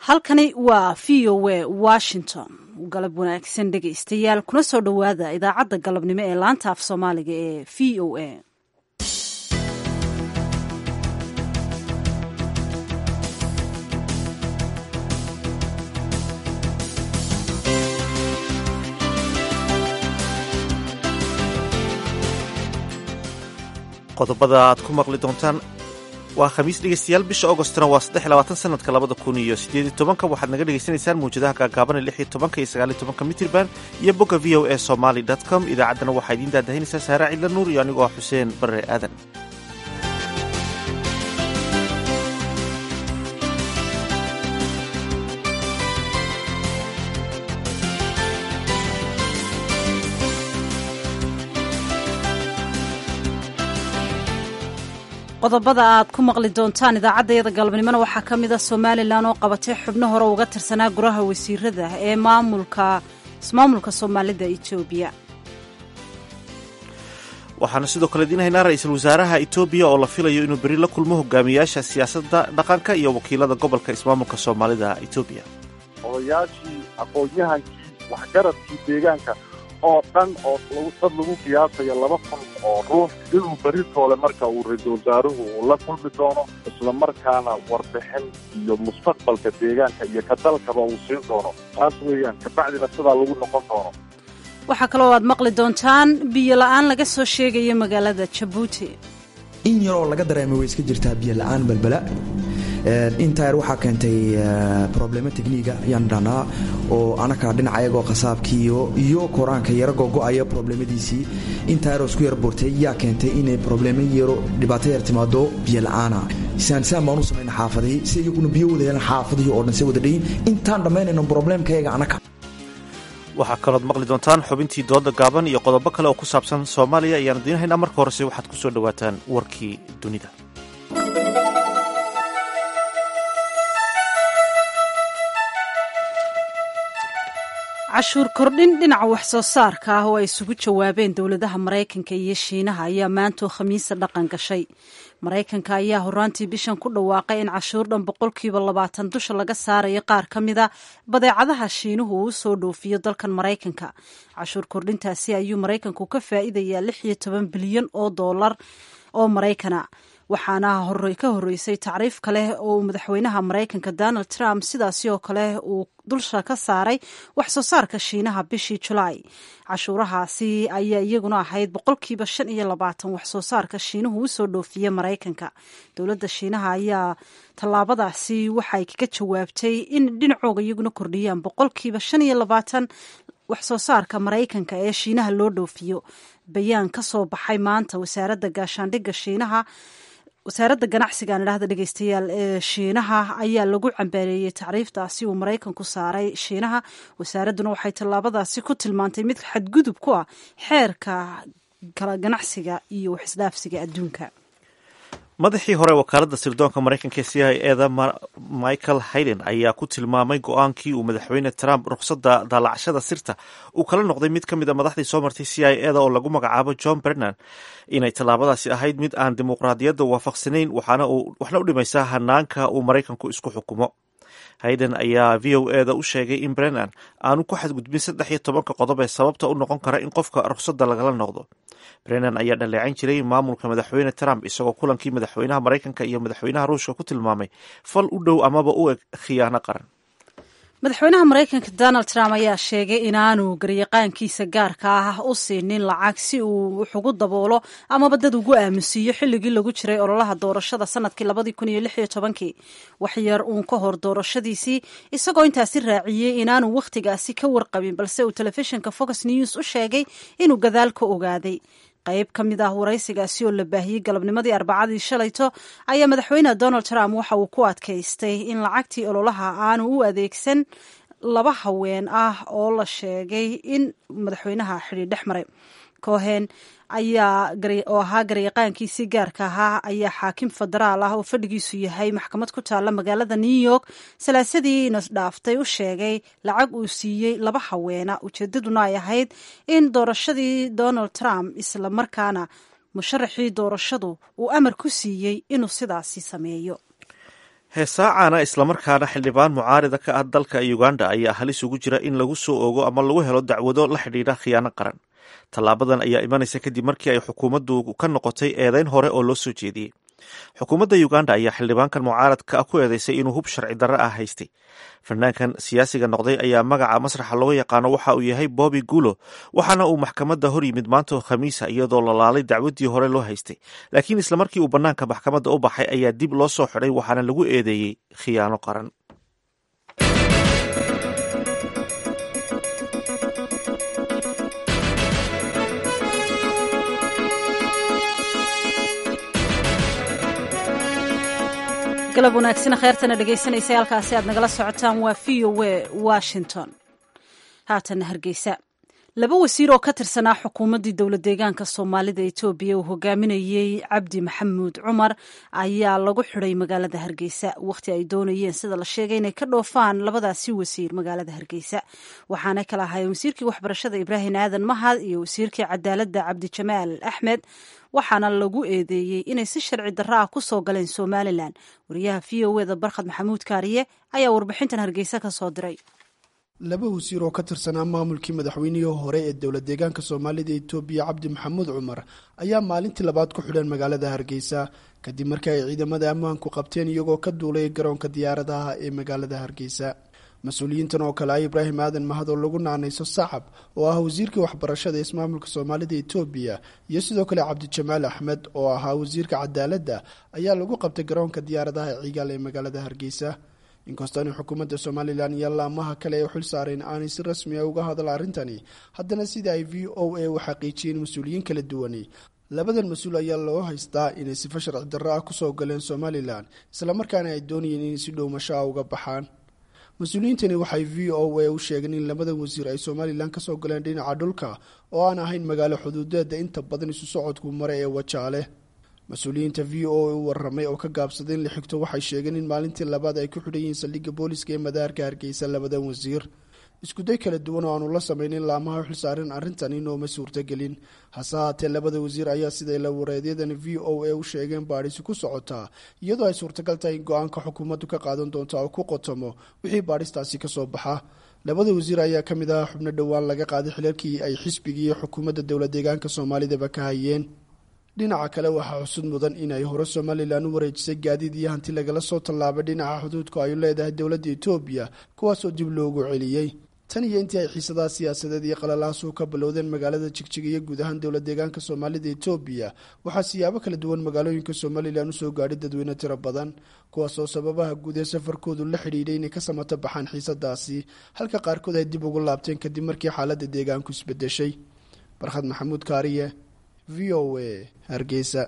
halkani waa VOA Washington galab wanaagsan dhegaystayaal kuna soo dhowaada idaacadda galabnimo ee laanta af soomaaliga ee VOA. qodobada aad ku maqli doontaan waa khamiis dhegeystayaal bisha augostna waa 23 sanadka 2018 waxaad naga dhegaysanaysaan mawjadaha gaagaaban 16 iyo 19 mitirban iyo bogga VOA Somali.com. idaacaddana waxaa idiin daadahinaysaa saare cidla nuur iyo anigoo xuseen barre aadan. qodobada aad ku maqli doontaan idaacaddayada galabnimona waxaa ka mid a somalilan oo qabatay xubno hore uga tirsanaa golaha wasiirada ee maamulka soomaalida etoobiya. waxaana sidoo kale idiin haynaa ra-iisul wasaaraha etoobiya oo la filayo inuu beri la kulmo hogaamiyaasha siyaasadda dhaqanka iyo wakiilada gobolka ismaamulka soomaalida etoobiya. odayaashii aqoon-yahankii waxgaradkii deegaanka oo dhan oo dad lagu qiyaasayo 2,000 oo ruux inuu beritoole marka uu ra-iisul wasaaruhu uu la kulmi doono isla markaana warbixin iyo mustaqbalka deegaanka iyo ka dalkaba uu siin doono taas weeyaan kabacdina sidaa lagu noqon doono. waxaa kaloo aad maqli doontaan biyo la-aan laga soo sheegayo magaalada Jabuuti. in yaroo laga dareemay way iska jirtaa biyo la-aan balbala intaa yar waxaa keentay problema techniga ayaan dhahnaa oo anaka dhinaca ayagoo qasaabkiiyo iyo koraanka yaro gogo-aya problemadiisii intaa yaroo isku yar boortay yaa keentay inay problema yaro dhibaato yar timaado biyo la-aana saan baan u samayna xaafadihii si iyaguna biyo wada helan xaafadihii oo dhan se wada dhayin intaan dhammaynayno problemkayaga anaka. waxaa kalood maqli doontaan xubintii dooda gaaban iyo qodobo kale oo ku saabsan Soomaaliya ayaan idiin haynaa. marka horese waxaad ku soo dhawaataan warkii dunida. cashuur kordhin dhinaca wax soo saarka ah oo ay isugu jawaabeen dowladaha Maraykanka iyo Shiinaha ayaa maanta khamiisa dhaqan gashay. Maraykanka ayaa horaantii bishan ku dhawaaqay in cashuur dhan 20% dusha laga saarayo qaar ka mida badeecadaha Shiinuhu uu soo dhoofiyo dalkan Maraykanka. cashuur kordhintaasi ayuu Maraykanku ka faa'iidayaa $16 bilyan oo Maraykana, waxaana ka horeysay tacriif kale oo madaxweynaha Maraykanka Donald Trump sidaasi oo kale uu dulsha ka saaray wax soo saarka Shiinaha bishii Julaay. cashuurahaasi ayaa iyaguna ahayd 25% wax soo saarka Shiinuhu uu soo dhoofiye Maraykanka. dowladda Shiinaha ayaa tallaabadaasi waxay kaga jawaabtay in dhinacooga iyaguna kordhiyaan 25% wax soo saarka Maraykanka ee Shiinaha loo dhoofiyo. bayaan ka soo baxay maanta wasaaradda gaashaandhigga Shiinaha wasaaradda ganacsiga aan idhaahda dhegeystayaal ee Shiinaha ayaa lagu cambaareeyey tacriiftaasi uu Maraykanku saaray Shiinaha. wasaaradduna waxay tallaabadaasi ku tilmaantay mid xadgudub ku ah xeerka kala ganacsiga iyo wax isdhaafsiga adduunka. madaxii hore wakaaladda sirdoonka Maraykanka ee CIA-da Michael Hayden ayaa ku tilmaamay go-aankii uu madaxweyne Trump ruqsadda daalacashada sirta uu kala noqday mid ka mid a madaxdii soo martay CIA-da oo lagu magacaabo John Brennan inay tallaabadaasi ahayd mid aan dimuqraadiyadda waafaqsanayn waxna u dhimaysa hanaanka uu Maraykanku isku xukumo. Hayden ayaa VOA-da u sheegay in Brennan aanu ku xadgudbin 13 qodob ee sababta u noqon kara in qofka ruqsadda lagala noqdo. Brennan ayaa dhaleecan jiray maamulka madaxweyne Trump isagoo kulankii madaxweynaha Maraykanka iyo madaxweynaha Ruushka ku tilmaamay fal u dhow amaba u eg khiyaano qaran. madaxweynaha Maraykanka Donald Trump ayaa sheegay inaanu garyaqaankiisa gaarka ah u siinin lacag si uu wax ugu daboolo amaba dad ugu aamusiyo xilligii lagu jiray ololaha doorashada sanadkii 2016 wax yar uun ka hor doorashadiisii, isagoo intaasi raaciyey inaanu wakhtigaasi ka warqabin balse uu telefishinka Fox News u sheegay inuu gadaal ka ogaaday. qayb ka mid ah waraysigaasi oo la baahiyey galabnimadii Arbacadii shalayto ayaa madaxweyne Donald Trump waxa uu ku adkaystay in lacagtii ololaha aanu u adeegsan 2 haween ah oo la sheegay in madaxweynaha xidhiidh dhex maray. Cohen oo ahaa garyaqaankiisii gaarka ahaa ayaa xaakim federaal ah oo fadhigiisu yahay maxkamad ku taalla magaalada New York salaasadii dhaaftay u sheegay lacag uu siiyey 2 haweena. ujeedaduna ay ahayd in doorashadii Donald Trump isla markaana musharaxii doorashadu uu amar ku siiyey inuu sidaasi sameeyo. heesaacaana islamarkaana xildhibaan mucaarida ka ah dalka uganda ayaa halis ugu jira in lagu soo oogo ama lagu helo dacwado la xidhiidha khiyaano qaran. tallaabadan ayaa imanaysa kadib markii ay xukuumaddu ka noqotay eedeyn hore oo loo soo jeediyey. xukuumadda uganda ayaa xildhibaankan mucaaradka ah ku eedeysay inuu hub sharci darre ah haystay. fanaankan siyaasiga noqday ayaa magaca masraxa loo yaqaano waxa uu yahay Bobby Gulo, waxaana uu maxkamadda hor yimid maanta oo khamiisa iyadoo la laalay dacwaddii hore loo haystay, laakiin islamarkii uu bannaanka maxkamadda u baxay ayaa dib loo soo xidhay waxaana lagu eedeeyey khiyaano qaran. galab wanaagsan kheyrtana dhegaysanaysa halkaasi aad nagala socotaan waa VOA Washington. haatan Hargeysa. laba wasiir oo ka tirsanaa xukuumaddii dowlad deegaanka Soomaalida Itoobiya uu hogaaminayay Cabdi Maxamuud Cumar ayaa lagu xidhay magaalada Hargeysa waqti ay doonayeen sida la sheegay inay ka dhoofaan labadaasi wasiir magaalada Hargeysa. waxaana kala ahaayeen wasiirkii waxbarashada Ibraahim Aadan Mahad iyo wasiirkii cadaaladda Cabdi Jamaal Axmed, waxaana lagu eedeeyey inay si sharci darro ah ku soo galeen Somaliland. wariyaha VOA Barkhad Maxamuud Kaariye ayaa warbixintan Hargeysa ka soo diray. laba wasiir oo ka tirsanaa maamulkii madaxweynihii hore ee dowlad deegaanka Soomaalida Itoobiya Cabdi Maxamuud Cumar ayaa maalintii labaad ku xidhan magaalada Hargeysa kadib markii ay ciidamada ammaanku qabteen iyagoo ka duulay garoonka diyaaradaha ee magaalada Hargeysa. mas-uuliyiintan oo kale ah Ibraahim Aadan Mahad oo lagu naanayso Sacab oo ah wasiirkii waxbarashada ee ismaamulka Soomaalida Itoobiya iyo sidoo kale Cabdi Jamaal Axmed oo ahaa wasiirka cadaaladda ayaa lagu qabtay garoonka diyaaradaha Cigaal ee magaalada Hargeysa. inkastoo xukuumadda Somaliland iyo laamaha kale ee xil saareen aanay si rasmi ah uga hadal arrintani, haddana sida ay VOA u xaqiijiyeen mas-uuliyiin kala duwan, labadan mas-uul ayaa loo haystaa inay sifo sharci darro ah kusoo galeen Somaliland islamarkaana ay doonayeen inay si dhowmasho ah uga baxaan. mas-uuliyiintani waxay VOA u sheegeen in labadan wasiir ay Somaliland kasoo galeen dhinaca dhulka oo aan ahayn magaalo xuduudeeda inta badan isu socodku mare ee Wajaale. mas-uuliyiinta VOA u warramay oo ka gaabsaday in la xigto waxay sheegeen in maalintii labaad ay ku xidhan yihiin saldhigga booliska ee madaarka Hargeysa labadan wasiir. iskuday kala duwan oo aanu la samaynin laamaha xil saaran arrintan inooma suurtagelin. hase haatee labada wasiir ayaa siday la wareedyadani VOA u sheegeen baadhisi ku socotaa, iyadoo ay suurtagal tahay in go-aanka xukuumaddu ka qaadan doonto oo ku qotomo wixii baadhistaasi ka soo baxa. labada wasiir ayaa ka mid ah xubno dhowaan laga qaaday xilalkii ay xisbigii iyo xukuumadda dowlad deegaanka Soomaalidaba ka hayeen. dhinaca kale waxaa xusud mudan inay hore Somaliland u wareejisay gaadiid iyo hanti lagala soo tallaabay dhinaca xuduudka ay leedahay dowladda Itoobiya, kuwaasoo dib loogu celiyey. tan iyo intii ay xiisadaha siyaasadeed iyo qalalahaas ka bilowdeen magaalada Jigjiga iyo guud ahaan dowlad deegaanka Soomaalida Itoobiya, waxaa siyaabo kala duwan magaalooyinka Somaliland u soo gaadhay dadweyne tiro badan, kuwaasoo sababaha guud ee safarkoodu la xidhiidhay inay ka samata baxaan xiisadaasi, halka qaarkood ay dib ugu laabteen kadib markii xaaladda deegaanku isbedeshay. Barkhad Maxamuud Kaariye, VOA Hargeysa.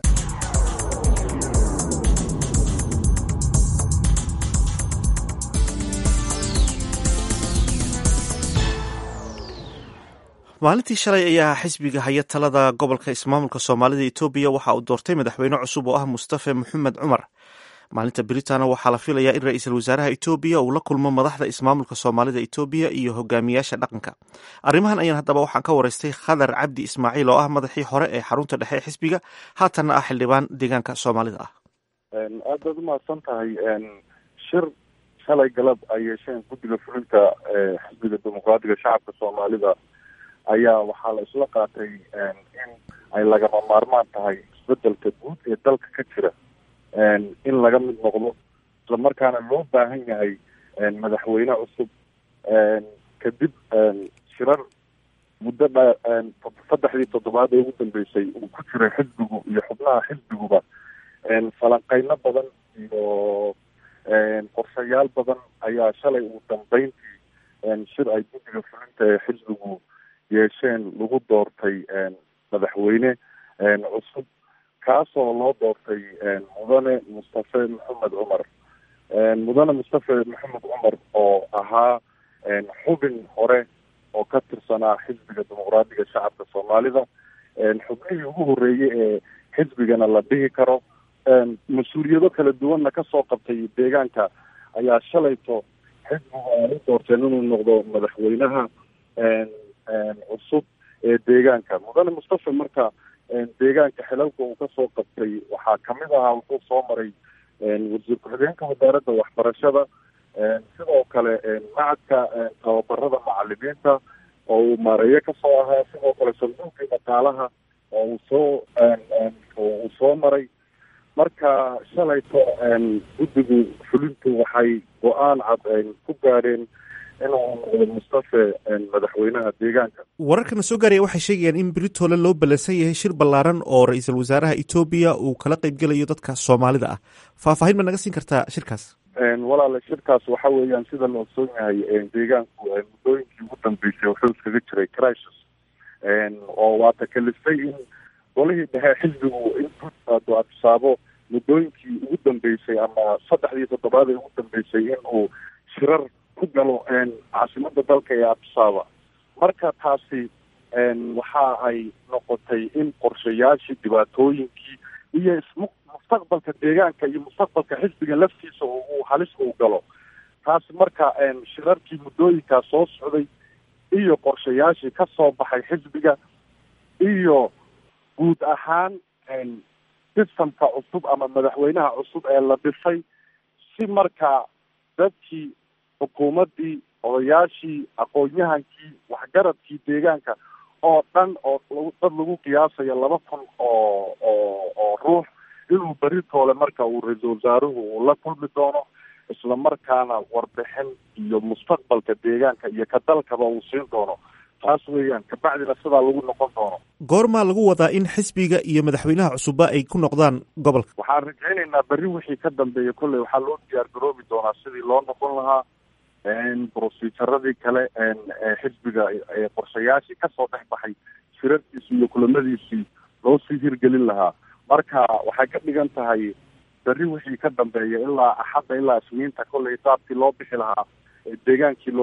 maalintii shalay ayaa xisbiga haya talada gobolka ismaamulka Soomaalida Itoobiya waxa uu doortay madaxweyne cusub oo ah Mustafa Maxamed Cumar. maalinta Britana waxaa la filayaa in ra'iisul wasaaraha Itoobiya uu la kulmo madaxda ismaamulka Soomaalida Itoobiya iyo hogaamiyaasha dhaqanka. arrimahan ayaan haddaba waxaan ka waraystay Khadar Cabdi Ismaaciil oo ah madaxii hore ee xarunta dhexe ee xisbiga, haatanna ah xildhibaan deegaanka Soomaalida ah. aad baad umahadsan tahay. shir shalay galab ay yeesheen guddiga fulinta xisbiga dimuqraadiga shacabka Soomaalida ayaa waxaa la isla qaatay in ay lagama maarmaan tahay isbedelka guud ee dalka ka jira in laga mid noqdo, islamarkaana loo baahan yahay madaxweyne cusub kadib shirar muddo 3 toddobaad ee ugu dambeysay uu ku jiray xisbigu iyo xubnaha xisbiguba falanqeyno badan iyo qorshayaal badan ayaa shalay ugu dambeyntii shir ay guddiga fulinta ee xisbigu yeesheen lagu doortay madaxweyne cusub, kaasoo loo doortay mudane Mustafa Maxamed Cumar. mudane Mustafa Maxamed Cumar oo ahaa xubin hore oo ka tirsanaa xisbiga dimuqraadiga shacabka Soomaalida, xubnihii ugu horeeyey ee xisbigana la dhihi karo, mas-uuliyado kala duwanna kasoo qabtay deegaanka, ayaa shalayto xisbigu ay u doorteen inuu noqdo madaxweynaha cusub ee deegaanka. mudane Mustafa marka deegaanka xilalka uu kasoo qabtay waxaa kamid ahaa wuxuu soo maray wasiir ku-xigeenka wasaaradda waxbarashada, sidoo kale macadka tababarada macalimiinta oo uu maareeye kasoo ahaa, sidoo kale sanduuqii dhaqaalaha oo uu soo maray. marka shalayto guddigu fulintu waxay go-aan cad ku gaadheen inuu noqdo Mustafe madaxweynaha deegaanka. wararkana soo gaaraya waxay sheegayaan in Britole loo ballansan yahay shir ballaaran oo ra-iisul wasaaraha Ethiopia uu kala qaybgelayo dadka Soomaalida ah. faahfaahin ma naga siin kartaa shirkaas? walaala shirkaas waxa weeyaan sida loo ogsoon yahay deegaanku muddooyinkii ugu dambeysay wuxuu iskaga jiray crisis oo waa takalifay in golihii dhexe xisbigu intuu adsaabo muddooyinkii ugu dambeysay ama 3 toddobaad ee ugu dambeysay in uu shirar ku galo caasimada dalka ee Absaaba. marka taasi waxa ay noqotay in qorshayaashii, dhibaatooyinkii iyo mustaqbalka deegaanka iyo mustaqbalka xisbiga laftiisa uu halis u galo. taasi marka shirarkii muddooyinkaa soo socday iyo qorshayaashii ka soo baxay xisbiga iyo guud ahaan sistamka cusub ama madaxweynaha cusub ee la dhisay, si markaa dadkii, xukuumaddii, odayaashii, aqoon-yahankii, waxgaradkii deegaanka oo dhan oo dad lagu qiyaasayo 2,000 oo ruux inuu Britole marka uu ra-iisul wasaaruhu uu la kulmi doono, isla markaana warbixin iyo mustaqbalka deegaanka iyo ka dalkaba uu siin doono. taas weeyaan kabacdina sidaa lagu noqon doono. goormaa lagu wadaa in xisbiga iyo madaxweynaha cusubba ay ku noqdaan gobolka? waxaan rajaynaynaa berri wixii ka dambeeya kolley waxaa loo diyaar garoobi doonaa sidii loo noqon lahaa proceduradii kale xisbiga qorshayaashii kasoo dhex baxay shirarkiisii iyo kulamadiisii loo sii hirgelin lahaa. marka waxay ka dhigan tahay berri wixii ka dambeeya ilaa axadda ilaa isniinta kolley saabkii loo bixi lahaa deegaankii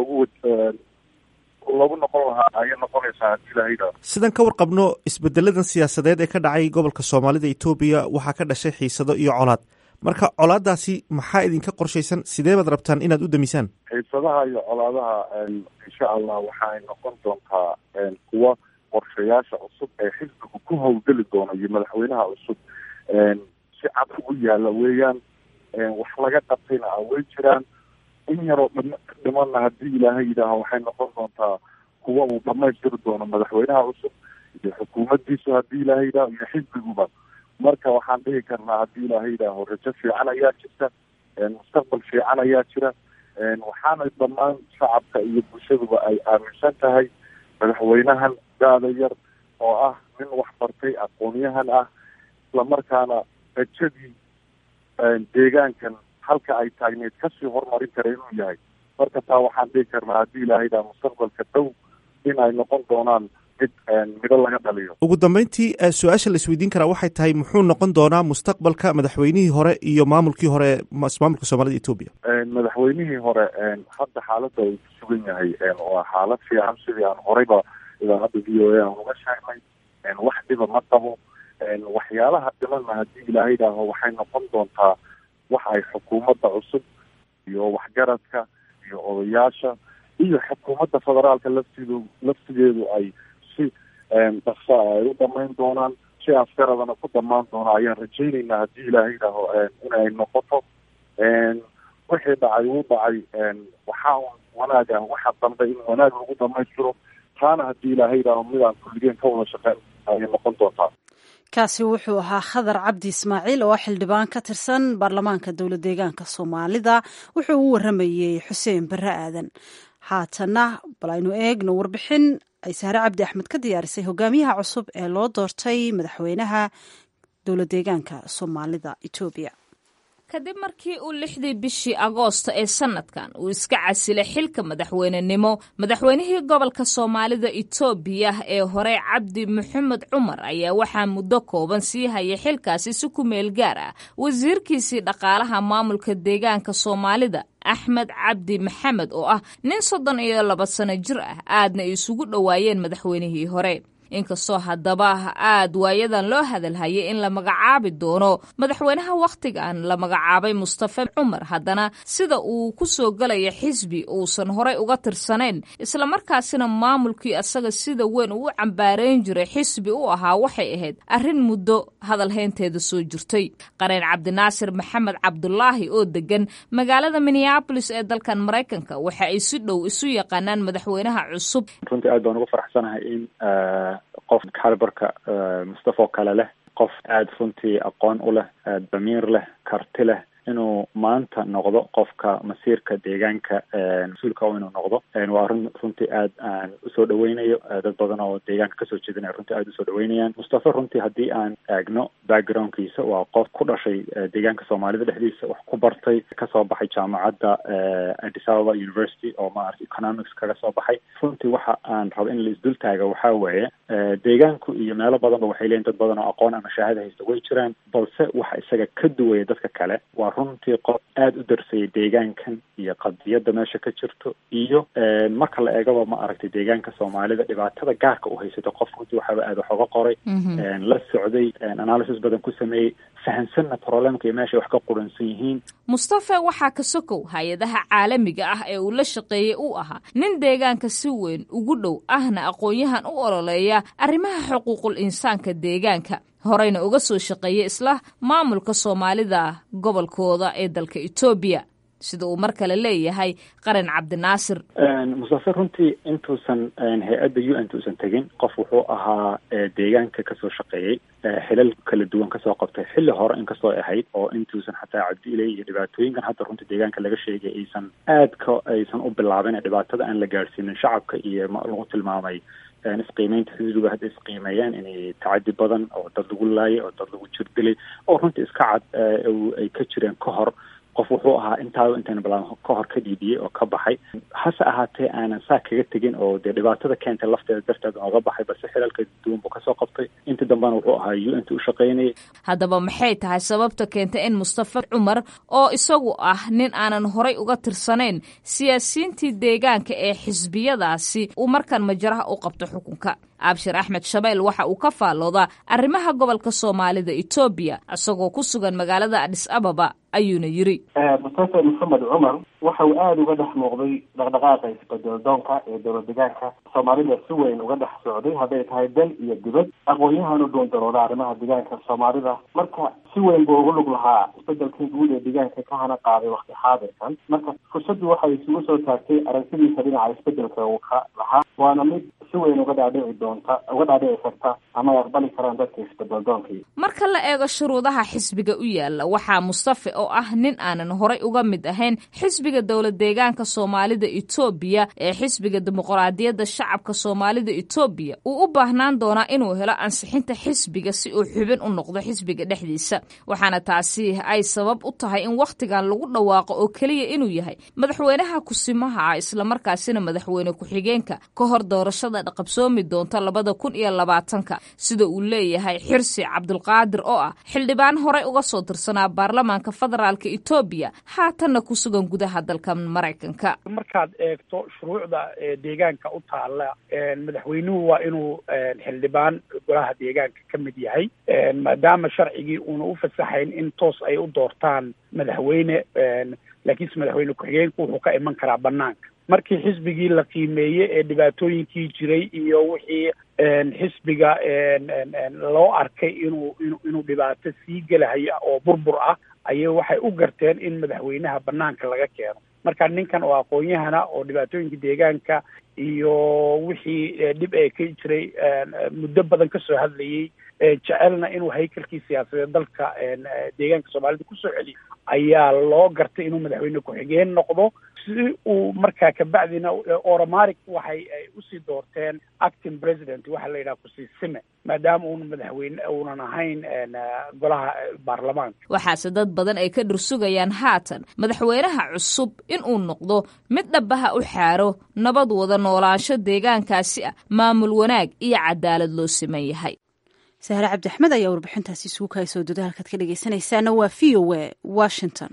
loogu noqon lahaa ayay noqonaysaa hadii la yidhaahdo. sidan ka warqabno isbedeladan siyaasadeed ee ka dhacay gobolka Soomaalida Ethiopia waxaa ka dhashay xiisado iyo colaad. marka colaadaasi maxaa idinka qorshaysan? sidee baad rabtaan inaad u damisaan? xiisadaha iyo colaadaha insha Allah waxay noqon doontaa kuwa qorshayaasha cusub ee xisbigu ku howlgeli doono iyo madaxweynaha cusub si cad ugu yaala weeyaan. wax laga qabtayna way jiraan, in yaroo dhimana haddii ilaahay yidhaaho waxay noqon doontaa kuwa uu dhamaystiri doono madaxweynaha cusub iyo xukuumaddiisu haddii ilaahay yidhaaho iyo xisbiguba. marka waxaan dhihi karnaa haddii ilaahay yidhaaho rajo fiican ayaa jirta, mustaqbal fiican ayaa jira. waxaana dhammaan shacabka iyo bulshaduba ay aaminsan tahay madaxweynahan gaada yar oo ah nin wax bartay, aqoon-yahan ah, islamarkaana rajadii deegaankan halka ay taagneed kasii horumarin kara inuu yahay. marka taa waxaan dhihi karnaa haddii ilaahay yidhaaho mustaqbalka dhow in ay noqon doonaan mid midho laga dhaliyo. ugu dambeyntii su-aasha la isweydiin karaa waxay tahay muxuu noqon doonaa mustaqbalka madaxweynihii hore iyo maamulkii hore maamulka Soomaalida Ethiopia? madaxweynihii hore hadda xaaladda uu ku sugan yahay waa xaalad fiican sidii aan horeyba idaacadda VOA aan uga sheegnay. wax dhiba ma qabo. waxyaalaha dhimana haddii ilaahay yidhaaho waxay noqon doontaa wax ay xukuumadda cusub iyo waxgaradka iyo odayaasha iyo xukuumadda federaalka laftigeedu ay si dhaqsa ay u dhamayn doonaan, si askaradana ku dhamaan doona ayaan rajaynaynaa haddii ilaahay yidhaaho inay noqoto. wixii dhacay wuu dhacay, waxaa wanaag ah waxa dambe in wanaag lagu dhamaystiro. taana haddii ilaahay yidhaaho midaan kulligeen ka wada shaqeyn ayay noqon doontaa. kaasi wuxuu ahaa Khadar Cabdi Ismaaciil oo xildhibaan ka tirsan baarlamaanka dowlad deegaanka Soomaalida. wuxuu u waramayay Xuseen Barre Aadan. haatana bal aynu eegno warbixin ay Sahre Cabdi Axmed ka diyaarisay hogaamiyaha cusub ee loo doortay madaxweynaha dowlad deegaanka Soomaalida Ethiopia. kadib markii uu 6 bishii Agoosto ee sanadkan uu iska casilay xilka madaxweynenimo madaxweynihii gobolka Soomaalida Ethiopia ee hore Cabdi Maxamed Cumar ayaa waxaa muddo kooban sii hayay xilkaasi si ku meel gaar ah wasiirkiisii dhaqaalaha maamulka deegaanka Soomaalida Axmed Cabdi Maxamed oo ah nin 32 sano jir ah aadna isugu dhawaayeen madaxweynihii hore. inkastoo haddaba aad waayadan loo hadalhayay in la magacaabi doono madaxweynaha wakhtigan la magacaabay mustafa cumar haddana sida uu ku soo galaya xisbi uusan horay uga tirsanayn islamarkaasina maamulkii asaga sida weyn uu cambaarayn jiray xisbi u ahaa waxay ahayd arrin muddo hadalhaynteeda soo jirtay. qareen cabdinaasir maxamed cabdulaahi oo degan magaalada minneapolis ee dalkan maraykanka waxa ay si dhow isu yaqaanaan madaxweynaha cusub. runtii aad baan ugu faraxsanahay in qof caliberka mustafa oo kale leh, qof aada runtii aqoon u leh, damiir leh, karti leh, inuu maanta noqdo qofka masiirka deegaanka mas-uulka oo inuu noqdo waa arrin runtii aad aan usoo dhaweynayo. dad badan oo deegaanka kasoo jeedinaya runtii aada usoo dhaweynayaan. mustafa runtii haddii aan eegno backgroundkiisa waa qof ku dhashay deegaanka soomaalida dhexdiisa, wax ku bartay, kasoo baxay jaamacadda Addis Ababa University oo maaragtay economics kaga soo baxay. runtii waxa aan rabo in la isdul taaga waxaa weeye deegaanku iyo meelo badanba waxay leeyihin dad badan oo aqoon ama shahaada haysta way jiraan, balse waxa isaga ka duwaya dadka kale waa runtii qof aada u darsayay deegaankan iyo qadiyadda meesha ka jirto iyo marka la eegaba ma aragtay deegaanka soomaalida dhibaatada gaarka u haysato qof runtii waxaaba aada wax uga qoray, la socday, analysis badan ku sameeyey, fahansanna problemka iyo meeshay wax ka quransan yihiin. mustafa waxaa ka sokow hay-adaha caalamiga ah ee uu la shaqeeyey uu ahaa nin deegaanka si weyn ugu dhow ahna aqoon-yahan u ololeeya arrimaha xuquuqul insaanka deegaanka, horeyna uga soo shaqeeyay isla maamulka soomaalida gobolkooda ee dalka Ethiopia sida uu mar kale leeyahay qaran cabdinaasir. mustafa runtii intuusan hay-adda UN tuusan tegin qof wuxuu ahaa deegaanka kasoo shaqeeyey, xilal kala duwan kasoo qabtay xilli hore inkastoo ahayd oo intuusan xataa cabdiilay iyo dhibaatooyinkan hadda runtii deegaanka laga sheegay aysan u bilaabin dhibaatada aan la gaadhsiinin shacabka iyo lagu tilmaamay isqiimeynta xisbiga hadda isqiimeeyaan inay tacadi badan oo dad lagu laayay oo dad lagu jirdilay oo runtii iska cad ay ka jireen ka hor. qof wuxuu ahaa intayna balaan ka hor ka dhiibiyey oo ka baxay, hase ahaatee aanan saa kaga tegin oo dee dhibaatada keentay lafteeda darteed ooga baxay, balse xilalka duwan buu kasoo qabtay. inta dambana wuxuu ahaa UN-ta u shaqeynayay. haddaba maxay tahay sababta keentay in mustafa cumar oo isagu ah nin aanan horay uga tirsanayn siyaasiyiintii deegaanka ee xisbiyadaasi uu markan majaraha u qabto xukunka? abshir axmed shabeel waxa uu ka faalloodaa arrimaha gobolka soomaalida Ethiopia isagoo ku sugan magaalada Addis Ababa ayuuna yiri mustafa maxamed cumar waxa uu aada uga dhex muuqday dhaqdhaqaaqa isbedeldoonka ee dowlad deegaanka soomaalida si weyn uga dhex socday hadday tahay dal iyo dibad. aqoon-yahan u doondalooda arrimaha deegaanka soomaalida marka si weyn buu ugu lug lahaa isbedelkii guud ee deegaanka ka hana qaaday waqti xaadirkan. marka fursaddu waxay isugu soo taagtay aragtidiisa dhinaca isbedelka uu ka lahaa, waana mid si weyn uga dhaadhici karta ama aqbali karaan dadka isbedeldoonkii. marka la eego shuruudaha xisbiga u yaala waxaa mustafa oo ah nin aanan horay uga mid ahayn xisbiga dowlad deegaanka soomaalida Ethiopia ee xisbiga dimuqraadiyadda shacabka soomaalida Ethiopia uu u baahnaan doonaa inuu helo ansixinta xisbiga si uu xubin u noqdo xisbiga dhexdiisa, waxaana taasi ay sabab u tahay in wakhtigan lagu dhawaaqo oo keliya inuu yahay madaxweynaha kusimaha islamarkaasina madaxweyne ku-xigeenka ka hor doorashada qabsoomi doonta 2020 sida uu leeyahay xirsi cabdulqaadir oo ah xildhibaan horey uga soo tirsanaa baarlamaanka federaalka Ethiopia haatanna ku sugan gudaha dalka Mareykanka. markaad eegto shuruucda deegaanka u taala madaxweynuhu waa inuu xildhibaan golaha deegaanka ka mid yahay, maadaama sharcigii uuna u fasaxayn in toos ay u doortaan madaxweyne, laakiinse madaxweyne ku-xigeenku wuxuu ka iman karaa banaanka. markii xisbigii la qiimeeyey ee dhibaatooyinkii jiray iyo wixii xisbiga loo arkay inuu dhibaato sii gelahayo oo burbur ah ayay waxay u garteen in madaxweynaha banaanka laga keeno. marka ninkan oo aqoon-yahana oo dhibaatooyinka deegaanka iyo wixii dhib ee ka jiray muddo badan kasoo hadlayay, jecelna inuu haykalkii siyaasadeed dalka deegaanka soomaalida kusoo celiyo ayaa loo gartay inuu madaxweyne ku-xigeen noqdo. si uu markaa kabacdina oromaric waxay usii doorteen acting president waxa la yidhaha kusiisime maadaama uuna madaxweyne uunan ahayn golaha baarlamaanka. waxaase dad badan ay ka dhursugayaan haatan madaxweynaha cusub inuu noqdo mid dhabaha u xaaro nabad wada noolaansho deegaankaasi ah, maamul wanaag iyo cadaalad loo siman yahay. sahre cabdi axmed ayaa warbixintaasi isugu kahaysoo dooda halkaad ka dhegaysanaysaana waa VOA Washington.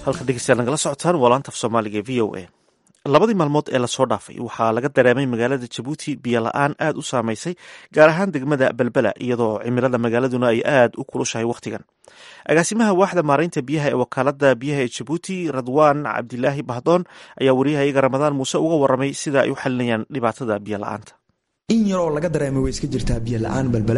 halka dhegeystayaal nagala socotaan waa laanta af soomaaliga v o a. labadii maalmood ee lasoo dhaafay waxaa laga dareemay magaalada jabuuti biyo la-aan aad u saamaysay, gaar ahaan degmada belbela, iyadoo cimilada magaaladuna ay aad u kulushahay wakhtigan. agaasimaha waaxda maaraynta biyaha ee wakaalada biyaha ee jabuuti, radwaan cabdilaahi bahdoon, ayaa wariyahayaga ramadaan muuse uga waramay sida ay u xalinayaan dhibaatada biyo la-aanta. in yaroo laga dareemay way iska jirtaa biyo la-aan belbela.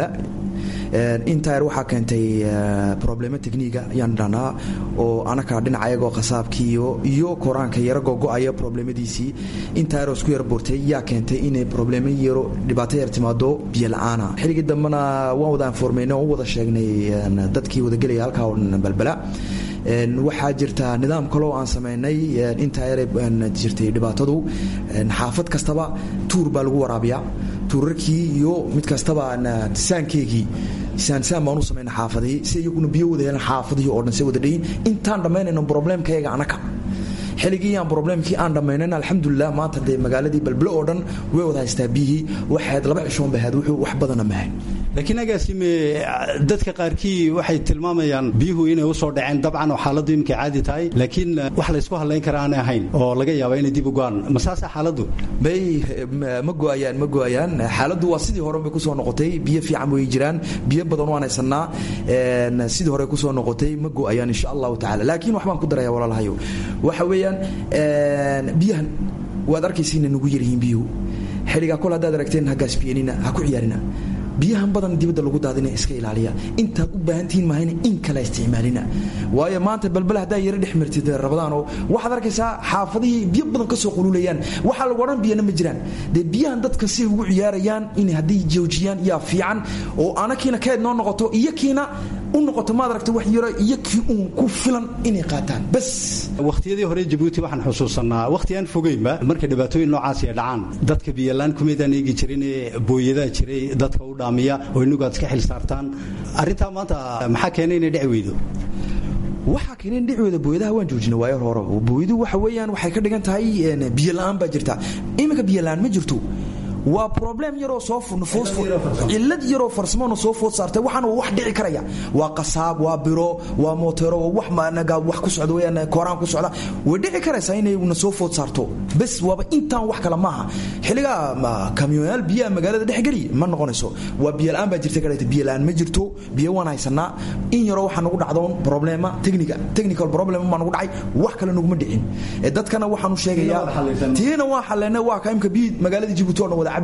intaa waxaa keentay problema techniga ayaan dhahnaa, oo anaka dhinacayagoo qasaabkii iyo koraanka yaro gogo-aya problemadiisii intaa yaroo isku yar boortay yaa keentay inay problema yaro dhibaato yar timaado biyo la-aana. xilligii dambena waan wada informayna oo u wada sheegnay dadkii wadagelaya halkaa oo dhan belbela. waxaa jirta nidaam kaloo aan samaynay intaa yar jirtay dhibaatadu. xaafad kastaba tuur baa lagu waraabiyaa, tuurarkii iyo mid kastaba tisaankeegii saan baan u samayna xaafadihii si iyaguna biyo wada helan xaafadihii oo dhan se wada dhayin intaan dhammaynayno problemkayaga anaka. xilligii aan problemkii aan dhammaynan alxamdulilah maanta dee magaaladii balbelo oo dhan way wada haystaa biyihii. waxayd 2 cishoon bahayd wuxuu wax badana mahay. laakiin agaasime dadka qaarkii waxay tilmaamayaan biyuhu inay u soo dhaceen dabcan oo xaaladdu imika caadi tahay, laakiin wax la isku hadlayn kara aanay ahayn oo laga yaaba inay dib u go'aan. ma saasa xaaladdu? bay ma go'ayaan xaaladdu waa sidii hore bay ku soo noqotay. biyo fiican way jiraan, biyo badan waan haysanaa, sidii hore ku soo noqotay. ma go'ayaan insha allahu tacaala. laakiin waxbaan ku daraya walaalahayo, waxa weeyaan biyahan waad arkaysiina nagu yaryihiin biyuhu. xilligaa kol haddaad aragteen ha gaasbiyanina, ha ku ciyaarina. biyahan badan dibadda lagu daadina iska ilaaliya. intaad u baahantihiin mahayna in kala isticmaalina. waayo maanta balbala haddaa yaro dhex martid rabadaanoo waxaad arkaysaa xaafadihii biyo badan ka soo qululayaan. waxaa lagu odhan biyana ma jiraan. dee biyahan dadka si ugu ciyaarayaan in hadday joojiyaan yaa fiican, oo anakiina keed noo noqoto iyo kiina u noqoto maad aragta wax yaro iyo kii uun ku filan inay qaataan bas. wakhtiyadii hore Jabuuti waxaan xusuusanaa wakhti aan fogeynba marka dhibaatooyin noocaas ay dhacaan, dadka biyo la-aan kumeedaan eegi jirin ee booyadaa jiray dadka u dhaamiya oo inagu aad iska xil saartaan. arrintaa maanta maxaa keenay inay dhici weydo? waxaa keenay dhicooda booyadaha waan joojina waayo hore. booyadu waxa weeyaan waxay ka dhigan tahay biyo la-aan baa jirta. iminka biyo la-aan ma jirto, waa problem yaroo soo cillad yaroo farsamona soo food saartay. waxaan wax dhici karaya waa qasaab, waa biro, waa mootero, wax maanaga wax ku socda weeyaan kooraan ku socda. way dhici karaysaa inay una soo food saarto bas. waaba intaan wax kale maaha. xilliga kamyoonyaal biyaha magaalada dhex geli ma noqonayso. waa biyo la-aan baa jirta kadhata. biyo la-aan ma jirto, biyo waan haysanaa. in yaroo waxaa nagu dhacdoon problema technical problem baa nagu dhacay, wax kale naguma dhicin. dadkana waxaanu sheegayaa tiina waa xaleena waa ka imka biyo magaalada Jabuuti oo wada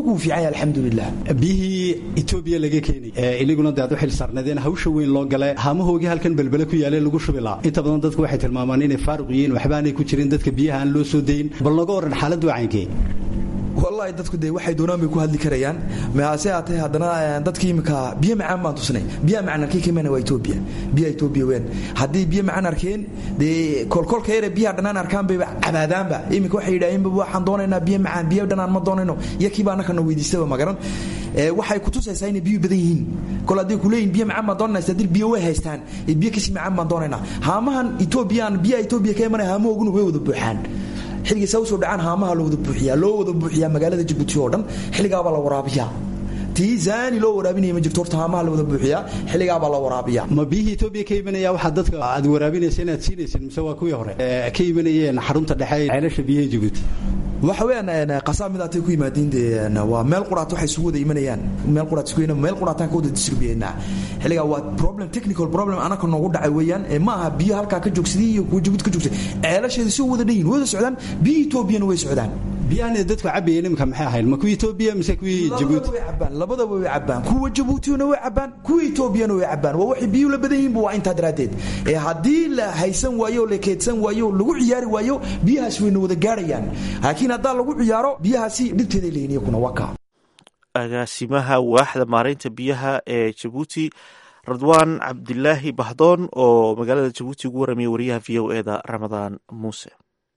biyihii Itoobiya laga keenay inaguna daad u xil saarnadeen hawsha weyn loo galay. haamahoogii halkan belbele ku yaalay lagu shubila. inta badan dadku waxay tilmaamaan inay faaruq yihiin, waxba aanay ku jirin, dadka biyaha aan loo soo dayin. bal naga waran xaaladdu caynkee? wallahi dadku de waxay doonaan bay ku hadli karayaan. maase aatay haddana dadkii imika biyo macaan baan tusnay. biyo macaan arkay keenana waa Itoobiya. biyo Itoobiya weyn haddii biyo macaan arkeen de kolkolka yare biyo dhanaan arkaan bay cabaadaanba. imika waxay yidhaaheen waxaan doonaynaa biyo macaan, biyo dhanaan ma doonayno. yakii baa anaka weydiistaba magaran. waxay ku tusaysaa inay biyo badan yihiin. kol haddii ku leeyihin biyo macaan baan doonayna, dil biyo way haystaan, biyo kasi macaan baan doonaynaa. haamahan Itoobiyaan biyo Itoobiya ka imanaya haamahooguna way wada buuxaan. xilliga soo dhacaan haamaha loo wada buuxiyaa magaalada Jabuuti oo dhan. xilligaaba la waraabiyaa. tiisaani loo waraabinaya ma jirto, horta haamaha la wada buuxiyaa, xilligaaba la waraabiyaa. ma biyihii Itoobiya ka imanaya waxa dadka aad waraabinaysa inaad siinaysan mise waa kuwii hore ka imanayeen xarunta dhexe ee ceelasha biyaha Jabuuti? waxa weeyaan qasaab mid aad ku yimaadiin waa meel quraat waxay isugu wada imanayaan. meel quraataan ka wada distribuyeena. xilliga waa problem, technical problem anaka noogu dhacay weeyaan. ma aha biyo halkaa ka joogsadii iyo kuwa Jabuuti ka joogsaday. ceelasheedu soo wada dhayin wada socdaan, biyo Itoobiyana way socdaan. biyahan dadku cabayeen imka maxay ahayn? ma kuwii Itoobiya mise kuwii Jabuuti? labadaba way cabaan. kuwa Jabuutina way cabaan, kuwa Itoobiyana way cabaan. waa wax biyo la badan yihiin waa inta daraadeed. haddii la haysan waayo, la keedsan waayo, lagu ciyaari waayo, biyahaas way wada gaarayaan. laakiin haddaa lagu ciyaaro biyahaasi dhibteeda leeyihiin kuna waka. agaasimaha waaxda maaraynta biyaha ee Jabuuti, radwaan cabdilaahi bahdoon, oo magaalada Jabuuti ugu waramiyay wariyaha VOA da Ramadaan Muuse.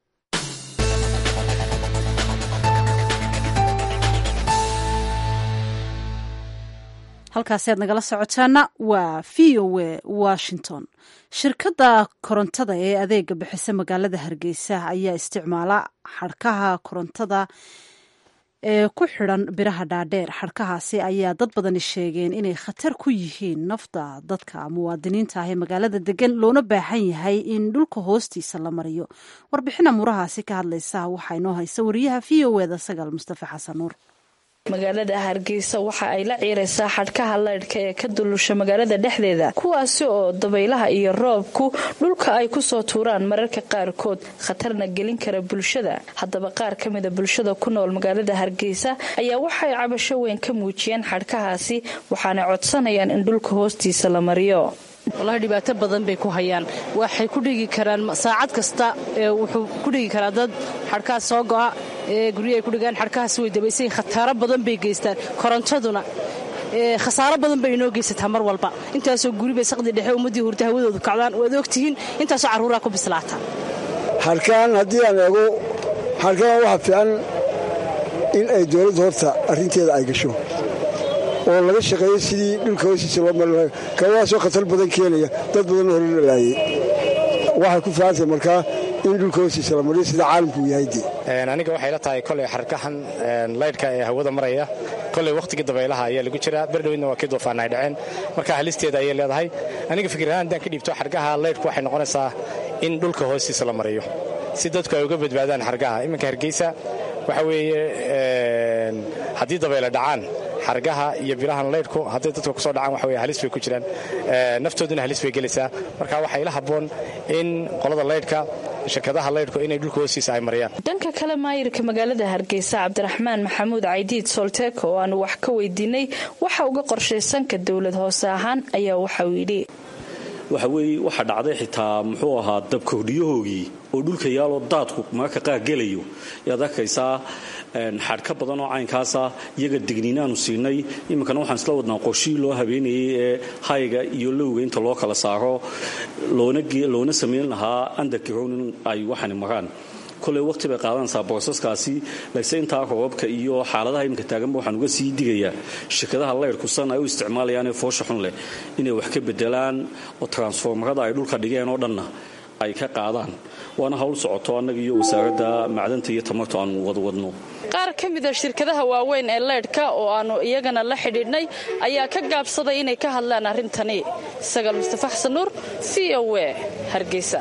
halkaasi aad nagala socotaana waa VOA Washington. shirkadda korontada ee adeega bixisa magaalada Hargeysa ayaa isticmaala xadhkaha korontada ee ku xidhan biraha dhaadheer. xadhkahaasi ayaa dad badani sheegeen inay khatar ku yihiin nafta dadka muwaadiniinta ah ee magaalada degan, loona baahan yahay in dhulka hoostiisa la mariyo. warbixin amuurahaasi ka hadlaysa waxaa inoo haysa wariyaha v o eda Sagaal Mustafa Xasan Nuur. magaalada Hargeysa waxa ay la ciiraysaa xadhkaha leydhka ee ka dulusha magaalada dhexdeeda, kuwaasi oo dabaylaha iyo roobku dhulka ay ku soo tuuraan mararka qaarkood khatarna gelin kara bulshada. haddaba qaar ka mida bulshada ku nool magaalada Hargeysa ayaa waxay cabasho weyn ka muujiyeen xadhkahaasi, waxaana codsanayaan in dhulka hoostiisa la mariyo. wallahi dhibaato badan bay ku hayaan. waxay ku dhigi karaan saacad kasta wuxuu ku dhigi karaa dad xadhkaas soo go'a guryo ay ku dhigaan. xadhkahaas way dabaysay, khataro badan bay geystaan. korontaduna khasaaro badan bay inoo geysataa mar walba. intaasoo guri bay saqdi dhexe ummaddii hurda hawadoodu kacdaan, waad ogtihiin. intaasoo carruuraa ku bislaata. xadhkaan haddii aan eego, xadhkaan waxaa fiican in ay dowladda horta arrinteeda ay gasho oo laga shaqeeyo sidii dhulka hoostiisa loo mari lahaa. kawaasoo khatar badan keenaya, dad badan hore lalaayay. waxay ku fiicantahay markaa in dhulka hoostiisa la mariyo sida caalamku uu yahay dee. aniga waxay la tahay koley xarkahan leydhka ee hawada maraya, koley wakhtigii dabaylaha ayaa lagu jiraa. berdhowedna waa kii doofaana ay dhaceen, marka halisteeda ayay leedahay. aniga fikir ahaan haddaan ka dhiibto, xarkaha leydhku waxay noqonaysaa in dhulka hoostiisa la mariyo si dadku ay uga badbaadaan xargaha. iminka Hargeysa waxa weeye haddii dabayla dhacaan, xargaha iyo birahan leydhku hadday dadka kusoo dhacaan waxa weye halis bay ku jiraan, naftooduna halis bay gelaysaa. marka waxaa ila habboon in qolada leydhka, shirkadaha leydhku inay dhulka hoostiisa ay mariyaan. dhanka kale maayirka magaalada Hargeysa Cabdiraxmaan Maxamuud Caydiid Solteko oo aanu wax ka weydiinay waxa uga qorshaysanka dowlad hoose ahaan ayaa waxa uu yidhi waxa weeye waxa dhacday xitaa muxuu ahaa dabkordhiyahoogii oo dhulka yaaloo daadku marka qaar gelayo yaad arkaysaa xadhka badan oo caynkaasa. iyaga digniinaanu siinay. iminkana waxaan isla wadnaa qorshii loo habeenayay ee hayga iyo lowga inta loo kala saaro loona samayn lahaa underground in ay waxani maraan. koley waqti bay qaadanaysaa boroseskaasi, laakiin intaa roobabka iyo xaaladaha iminka taaganba waxaan uga sii digayaa shirkadaha leydhku san ay u isticmaalayaan ee foosha xun leh inay wax ka bedelaan oo transformarada ay dhulka dhigeen oo dhanna ay ka qaadaan. waana hawl socoto annaga iyo wasaaradda macdanta iyo tamarta aanu wadwadno. qaar ka mida shirkadaha waaweyn ee leydhka oo aanu iyagana la xidhiidhnay ayaa ka gaabsaday inay ka hadlaan arrintani. Sagaal Mustafa Xasan Nuur, v o a, Hargeysa.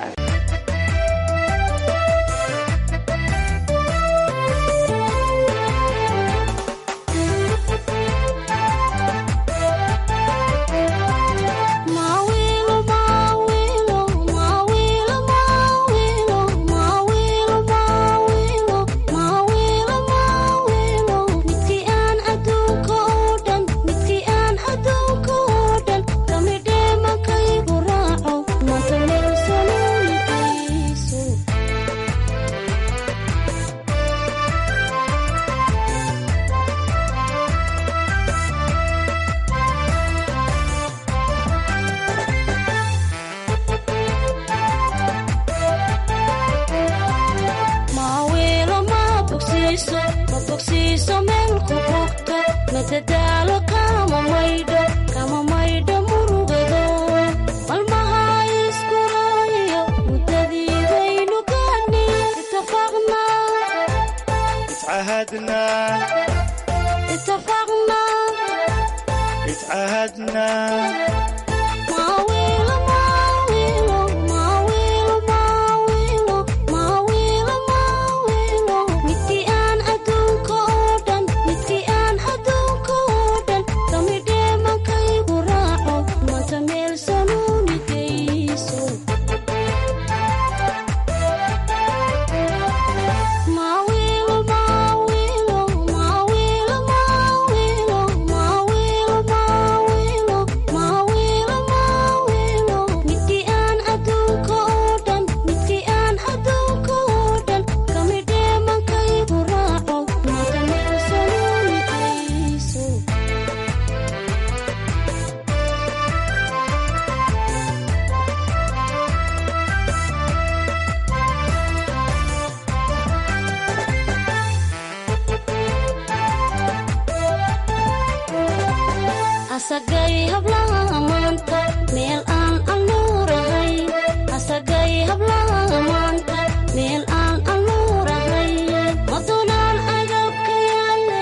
meel aan anuurahay madunaan agabka yaale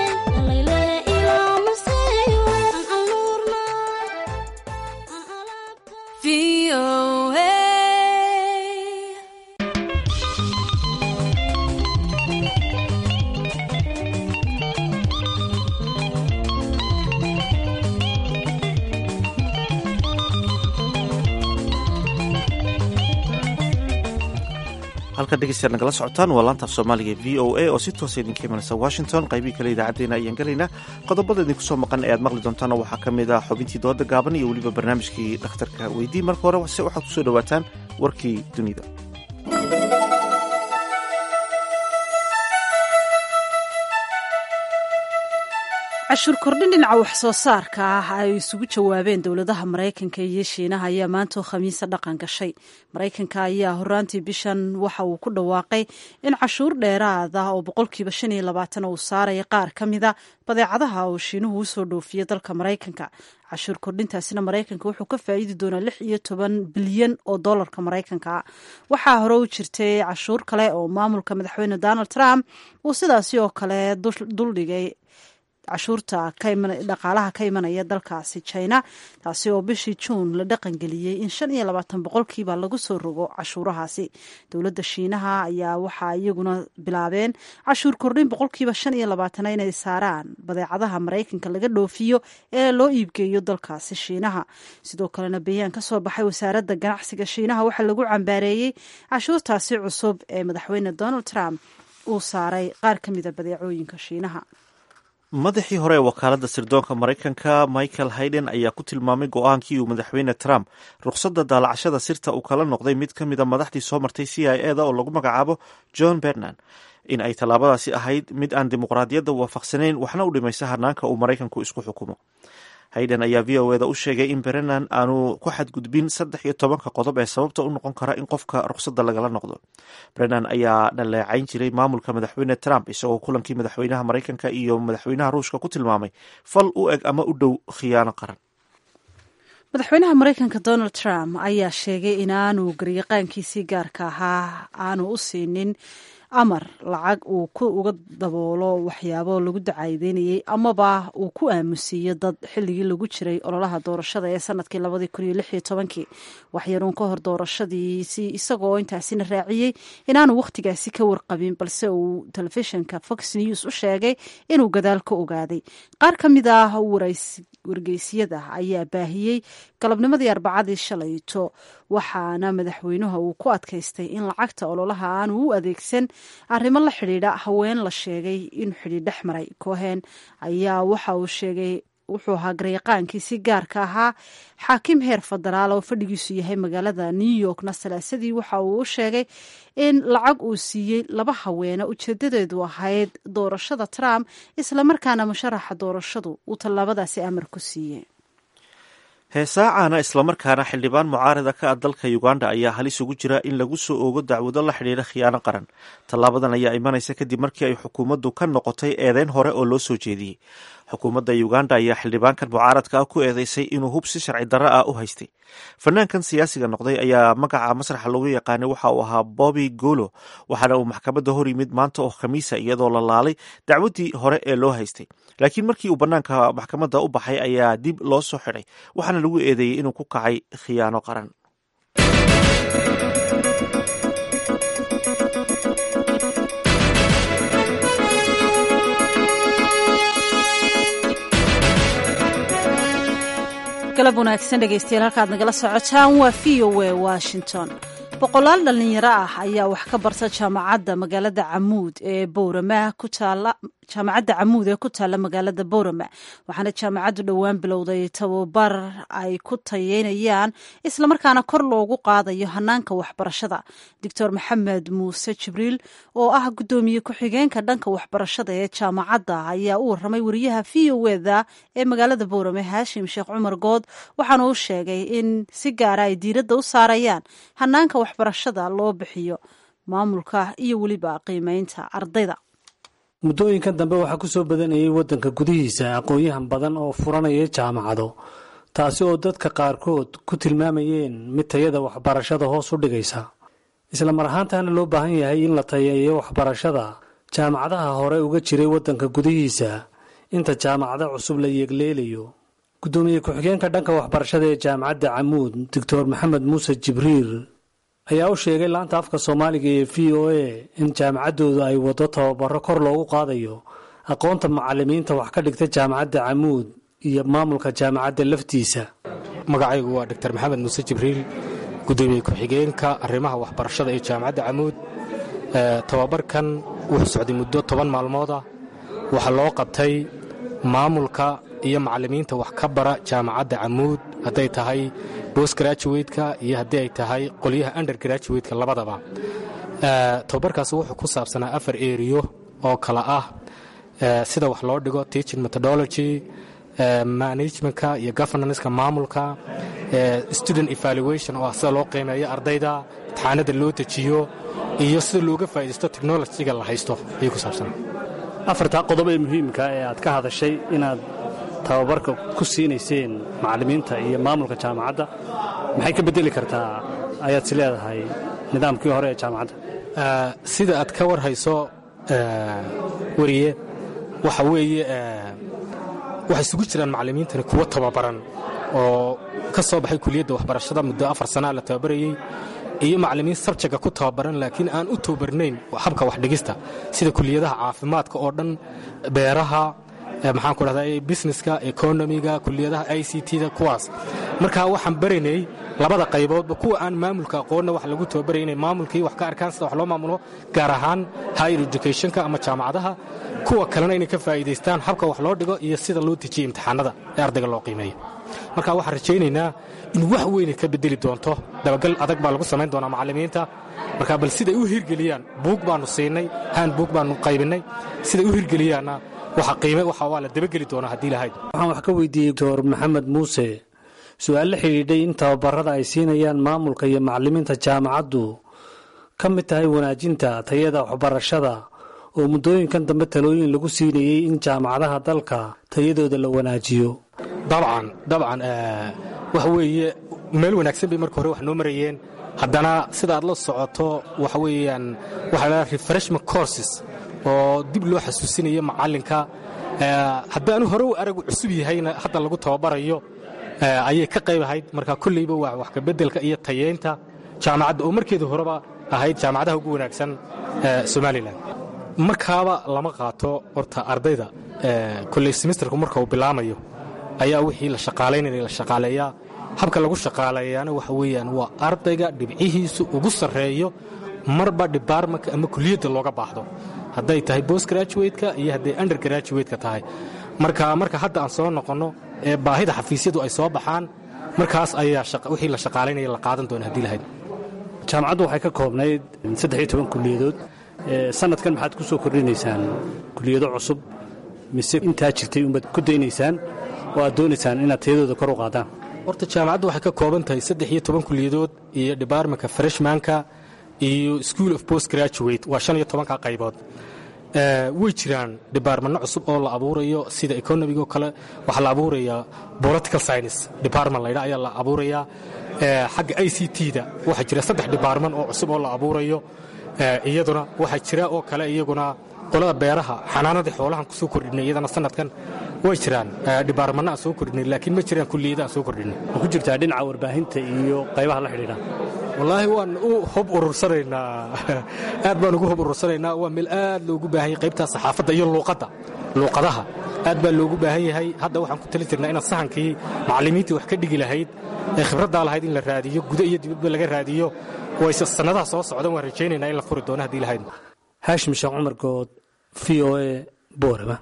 halka dhegeystayaal nagala socotaan waa laanta af soomaaliga v o a oo si toosa idinka imanaysa washington qaybihii kale idaacaddeenna ayaan gelaynaa qodobada idinku soo maqan ee aad maqli doontaan waxaa ka mid ah xubintii dooda gaaban iyo weliba barnaamijkii dhakhtarka weydii marka hore se waxaad kusoo dhawaataan warkii dunida. cashuur kordhin dhinaca wax soo saarka ah ay isugu jawaabeen dowladaha maraykanka iyo shiinaha ayaa maantoo khamiisa dhaqan gashay. maraykanka ayaa horaantii bishan waxa uu ku dhawaaqay in cashuur dheeraad ah oo boqolkiiba 25 uu saaraya qaar ka mida badeecadaha oo shiinuhu usoo dhoofiya dalka maraykanka. cashuur kordhintaasina maraykanka wuxuu ka faa'iidi doonaa 16 bilyan oo doolarka maraykanka. waxaa hore u jirtay cashuur kale oo maamulka madaxweyne Donald Trump uu sidaasi oo kale duldhigay cashuurta dhaqaalaha ka imanaya dalkaasi China, taasi oo bishii Juun la dhaqangeliyey in 25% lagu soo rogo cashuurahaasi. dowladda Shiinaha ayaa waxaa iyaguna bilaabeen cashuur kordhin 25% inay saaraan badeecadaha maraykanka laga dhoofiyo ee loo iibgeeyo dalkaasi Shiinaha. sidoo kalena bayaan ka soo baxay wasaaradda ganacsiga Shiinaha waxaa lagu cambaareeyey cashuurtaasi cusub ee madaxweyne Donald Trump uu saaray qaar ka mida badeecooyinka Shiinaha. madaxii hore ee wakaaladda sirdoonka maraykanka Michael Hayden ayaa ku tilmaamay go-aankii uu madaxweyne Trump rukhsadda daalacashada sirta uu kala noqday mid ka mida madaxdii soo martay CIA-da oo lagu magacaabo John Brennan in ay tallaabadaasi ahayd mid aan dimuqraadiyadda waafaqsanayn waxna u dhimaysa hanaanka uu maraykanku isku xukumo. Hayden ayaa VOA-da u sheegay in Brennan aanu ku xadgudbin 13 qodob ee sababta u noqon kara in qofka rukhsadda lagala noqdo. Brennan ayaa dhaleecayn jiray maamulka madaxweyne Trump isagoo kulankii madaxweynaha Maraykanka iyo madaxweynaha Ruushka ku tilmaamay fal u eg ama u dhow khiyaano qaran. madaxweynaha maraykanka Donald Trump ayaa sheegay inaanu garyaqaankiisii gaarka ahaa aanu u siinin amar lacag uu uga daboolo waxyaabo lagu dacaydeynayay amaba uu ku aamusiiyo dad xilligii lagu jiray ololaha doorashada ee sanadkii 2016 waxyaruun ka hor doorashadiisi isagoo intaasina raaciyey inaanu wakhtigaasi ka warqabin balse uu telefishinka Fox News u sheegay inuu gadaal ka ogaaday. qaar ka mid ah wargeysyada ayaa baahiyey galabnimadii Arbacadii shalayto waxaana madaxweynuhu uu ku adkaystay in lacagta ololaha aanu u adeegsan arrimo la xidhiidha haween la sheegay inuu xidhiidh dhex maray. Cohen ayaa waxa uu sheegay wuxuu ahaa garyaqaankii si gaarka ahaa xaakim heer federaal oo fadhigiisu yahay magaalada New Yorkna salaasadii waxa uu u sheegay in lacag uu siiyey 2 haweene ujeedadeedu ahayd doorashada Trump islamarkaana musharaxa doorashadu uu tallaabadaasi amar ku siiyey. heesaacaana islamarkaana xildhibaan mucaarada ka ah dalka Uganda ayaa halis ugu jira in lagu soo oogo dacwado la xidhiidha khiyaano qaran. tallaabadan ayaa imanaysa kadib markii ay xukuumaddu ka noqotay eedeyn hore oo loo soo jeediyey. xukuumadda Uganda ayaa xildhibaankan mucaaradka ah ku eedeysay inuu hub si sharci darro ah u haystay. fanaankan siyaasiga noqday ayaa magaca masraxa loogu yaqaanay waxa uu ahaa Bobby Golo, waxaana uu maxkamadda hor yimid maanta oo khamiisa iyadoo la laalay dacwadii hore ee loo haystay. laakiin markii uu bannaanka maxkamadda u baxay ayaa dib loo soo xidhay waxaana lagu eedeeyey inuu ku kacay khiyaano qaran. galab wanaagsan dhegeystayaal halkaad nagala socotaan waa VOA Washington. boqolaal dhalinyaro ah ayaa wax ka barta jaamacadda magaalada Camuud ee Boorama ku taala jaamacadda Camuud ee ku taala magaalada Boorama waxaana jaamacaddu dhowaan bilowday tababar ay ku tayeynayaan isla markaana kor loogu qaadayo hanaanka waxbarashada. Dr. Maxamed Muuse Jibriil oo ah gudoomiye ku-xigeenka dhanka waxbarashada ee jaamacadda ayaa u waramay wariyaha VOA-da ee magaalada Boorama Haashim Sheekh Cumar Good waxaana uu sheegay in si gaar ah ay diiradda u saarayaan hanaanka waxbarashada loo bixiyo maamulka iyo weliba qiimeynta ardayda. muddooyinkan dambe waxaa ku soo badanayay waddanka gudihiisa aqoon-yahan badan oo furanaya jaamacado, taasi oo dadka qaarkood ku tilmaamayeen mid tayada waxbarashada hoos u dhigaysa. isla mar ahaantaana loo baahan yahay in la tayeeyo waxbarashada jaamacadaha hore uga jiray waddanka gudihiisa inta jaamacado cusub la yeegleelayo. gudoomiye ku-xigeenka dhanka waxbarashada ee jaamacadda Camuud Dr. Maxamed Muuse Jibriil ayaa u sheegay laanta afka Soomaaliga ee VOA in jaamacaddooda ay wado tababaro kor loogu qaadayo aqoonta macallimiinta wax ka dhigta jaamacadda Camuud iyo maamulka jaamacadda laftiisa. magacaygu waa Dr. Maxamed Muuse Jibriil, gudoomiye ku-xigeenka arrimaha waxbarashada ee jaamacadda Camuud. tababarkan wuxuu socday muddo 10 maalmood ah waxaa loo qabtay maamulka iyo macallimiinta wax ka bara jaamacadda Camuud hadday tahay post graduate-ka iyo haddii ay tahay qolyaha undergraduate-ka labadaba tababarkaas wuxuu ku saabsanaa 4 area oo kala ah sida wax loo dhigo teaching methodology managementka iyo governance-ka maamulka student evaluation oo sida loo qiimeeyo ardayda imtixaanada loo dejiyo iyo sida looga faa'iideysto technology-ga la haysto ayuu ku saabsanaa afarta qodob ee muhiimka ee aad ka hadashay inaad tababarka ku siinayseen macallimiinta iyo maamulka jaamacadda maxay ka bedeli kartaa ayaad si leedahay nidaamkii hore ee jaamacadda sida aad ka war hayso wariye waxa weeye waxay isugu jiraan macallimiintani kuwa tababaran oo ka soo baxay kuliyadda waxbarashada muddo 4 sano la tababarayay iyo macallimiin sabjaga ku tababaran laakiin aan u tababarnayn habka wax dhigista sida kuliyadaha caafimaadka oo dhan beeraha maxaan ku dhahdaa businesska economiga kuliyadaha ICT-da kuwaas marka waxaan baranay labada qayboodba kuwa aan maamulka aqoonna wax lagu tababaray inay maamulkii wax ka arkaan sida wax loo maamulo gaar ahaan higher education-ka ama jaamacadaha kuwa kalena inay ka faa'iideystaan habka wax loo dhigo iyo sida loo dejiyo imtixaanada ee ardayga loo qiimeeyo marka waxaan rajaynaynaa in wax weyn ka bedeli doonto dabagal adag baa lagu samayn doonaa macallimiinta marka bal siday u hirgeliyaan buug baanu siinay hand book baanu qaybinay siday u hirgeliyaana waxa qiime waxa waa la dabageli doonaa haddii lahayd waxaan wax ka weydiiyey Dr. Maxamed Muuse su'aal la xiriiray in tababarada ay siinayaan maamulka iyo macallimiinta jaamacaddu ka mid tahay wanaajinta tayada waxbarashada oo muddooyinkan dambe talooyin lagu siinayay in jaamacadaha dalka tayadooda la wanaajiyo dabcan waxa weeye meel wanaagsan bay marka hore wax noo marayeen haddana sida aad la socoto waxa weeyaan waxa la refreshment courses oo dib loo xasuusinayo macallinka haddaanu hore u aragu cusub yahayna hadda lagu tababarayo ayay ka qayb ahayd marka kulleyba waa wax ka beddelka iyo tayeynta jaamacadda oo markeedu horeba ahayd jaamacadaha ugu wanaagsan Somaliland markaaba lama qaato horta ardayda kulley semesterku marka uu bilaamayo ayaa wixii la shaqaaleynayay la shaqaaleeyaa habka lagu shaqaaleeyana waxa weeyaan waa ardayga dhibcihiisu ugu sarreeyo marba department ama kuliyadda looga baahdo hadday tahay post graduate-ka iyo hadday undergraduate-ka tahay marka hadda aan soo noqonno ee baahida xafiisyadu ay soo baxaan markaas ayaa wixii la shaqaaleynaya la qaadan doona haddii lahayd jaamacaddu waxay ka koobnayd 13 kuliyadood sanadkan maxaad ku soo kordhinaysaan kuliyado cusub mise intaa jirtay umad ku daynaysaan oo aad doonaysaan inaad tayadooda kor u qaadaan horta jaamacaddu waxay ka kooban tahay 13 kuliyadood iyo departmentka freshmanka iyo school of post graduate waa 15 qaybood way jiraan department cusub oo la abuurayo sida economiga kale waxa la abuuraya political science department la ayaa la abuuraya xagga ICT-da waxa jira 3 department oo cusub oo la abuurayo iyaduna waxa jira oo kale iyaguna qolada beeraha xanaanada xoolaha ku soo kordhinay iyadana sanadkan way jiraan department soo kordhinay laakiin ma jiraan kulliyada soo kordhinay ku jirtaa dhinaca warbaahinta iyo qaybaha la xiriira wallaahi waan u hub urursanaynaa aad baan ugu hub urursanaynaa waa meel aad loogu baahan yahay qaybta saxaafadda iyo luuqadaha aad baa loogu baahan yahay hadda waxaan ku tali jirnaa inaan sahankii macallimiintii wax ka dhigi lahayd ee khibraddaa lahayd in la raadiyo guda iyo dibadba laga raadiyo wayse sannadaha soo socdan waan rajaynaynaa in la furi doono haddii lahayd haashim sheekh cumar good VOA Boorama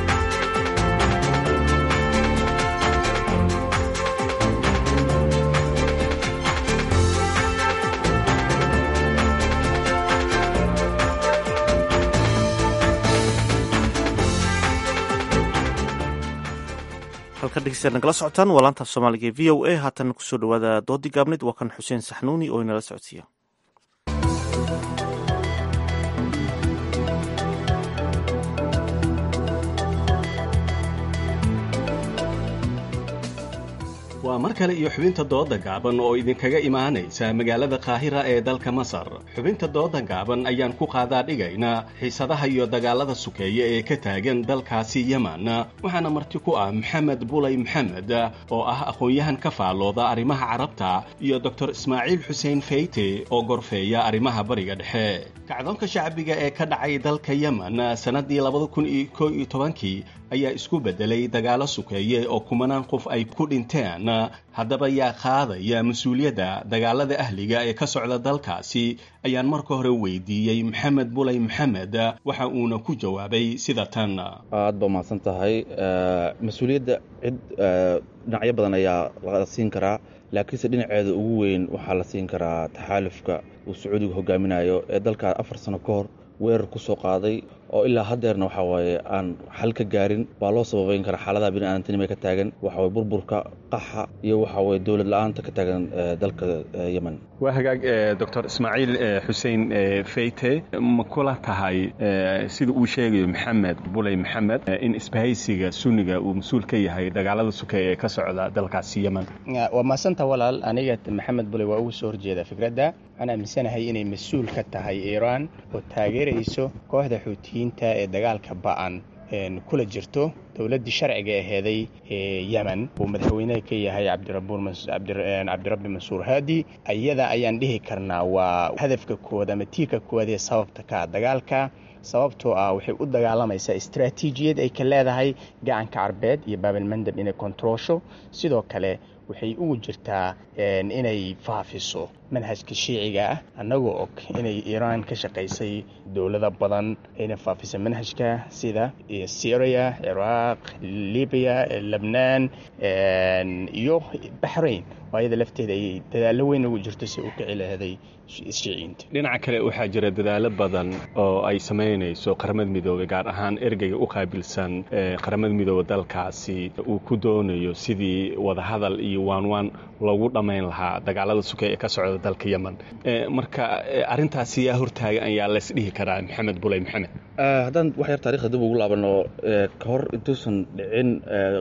halka dhegeystayaal nagala socotaan waa laanta af soomaaliga ee VOA haatan kusoo dhawaada doodii gaabneed waa kan xuseen saxnuuni oo inala socodsiiya waa mar kale iyo xubinta dooda gaaban oo idinkaga imaanaysa magaalada qaahira ee dalka masar xubinta dooda gaaban ayaan ku qaadaa dhigaynaa xiisadaha iyo dagaalada sukeeya ee ka taagan dalkaasi yeman waxaana marti ku ah maxamed bulay maxamed oo ah aqoon-yahan ka faallooda arrimaha carabta iyo doctor ismaaciil xuseen feyte oo gorfeeya arrimaha bariga dhexe kacdoonka shacbiga ee ka dhacay dalka yeman sannaddii 2011 ayaa isku beddelay dagaalo sukeeye oo kumanaan qof ay ku dhinteen haddaba yaa qaadaya mas-uuliyadda dagaalada ahliga ee ka socda dalkaasi ayaan marka hore weydiiyey maxamed bulay maxamed waxa uuna ku jawaabay sida tan. aad ba mahadsan tahay. mas-uuliyadda cid dhinacyo badan ayaa la siin karaa, laakiinse dhinaceeda ugu weyn waxaa la siin karaa taxaalufka uu sacuudiga hogaaminayo ee dalka 4 sano ka hor weerar ku soo qaaday oo ilaa haddeerna waxa waaye aan xal ka gaarin. baa loo sababayn karaa xaaladaha bini'aadantinimo ka taagan, waxa waye burburka, qaxa iyo waxa waye dowlad la'aanta ka taagan dalka Yemen. waa hagaag Dr. Ismaaciil Xuseen Feyte, ma kula tahay sida uu sheegayo maxamed bulay maxamed in isbahaysiga sunniga uu mas-uul ka yahay dagaalada sukeeye ee ka socda dalkaasi Yemen? waa maasanta walaal, aniga maxamed bulay waa ugu soo horjeeda fikradda. waxaan aaminsanahay inay mas-uul ka tahay Iiraan oo taageerayso kooxda xuutiyiinta ee dagaalka ba'an kula jirto dowladdii sharciga aheeday ee Yemen uu madaxweynaha ka yahay cabdirabbi mansuur haadi. ayada ayaan dhihi karnaa waa hadafka koowaad ama tiirka koowaad ee sababta ka dagaalka, sababtoo ah waxay u dagaalamaysaa istaraatiijiyad ay ka leedahay gacanka carbeed iyo baabilmandab inay kontroosho. sidoo kale waxay ugu jirtaa inay faafiso manhajka shiiciga ah, annagoo og inay Iiraan ka shaqaysay dowlado badan ayna faafisay manhajka sida Syria, Ciraaq, Libiya, Lebanon iyo Bahrain. ayada lafteeda ay dadaalo weyn ugu jirto si uu ka cilahaday shiiciinta. dhinaca kale waxaa jira dadaalo badan oo ay samaynayso qaramada midoobay, gaar ahaan ergeyga u qaabilsan qaramada midoobay dalkaasi uu ku doonayo sidii wadahadal iyo waanwaan loogu dhammayn lahaa dagaalada sukeeye ee ka socda dalka Yemen. marka arrintaasi yaa hortaagan ayaa la isdhihi karaa maxamed bulay maxamed? haddaan wax yar taariikhda dib ugu laabano, ka hor intuusan dhicin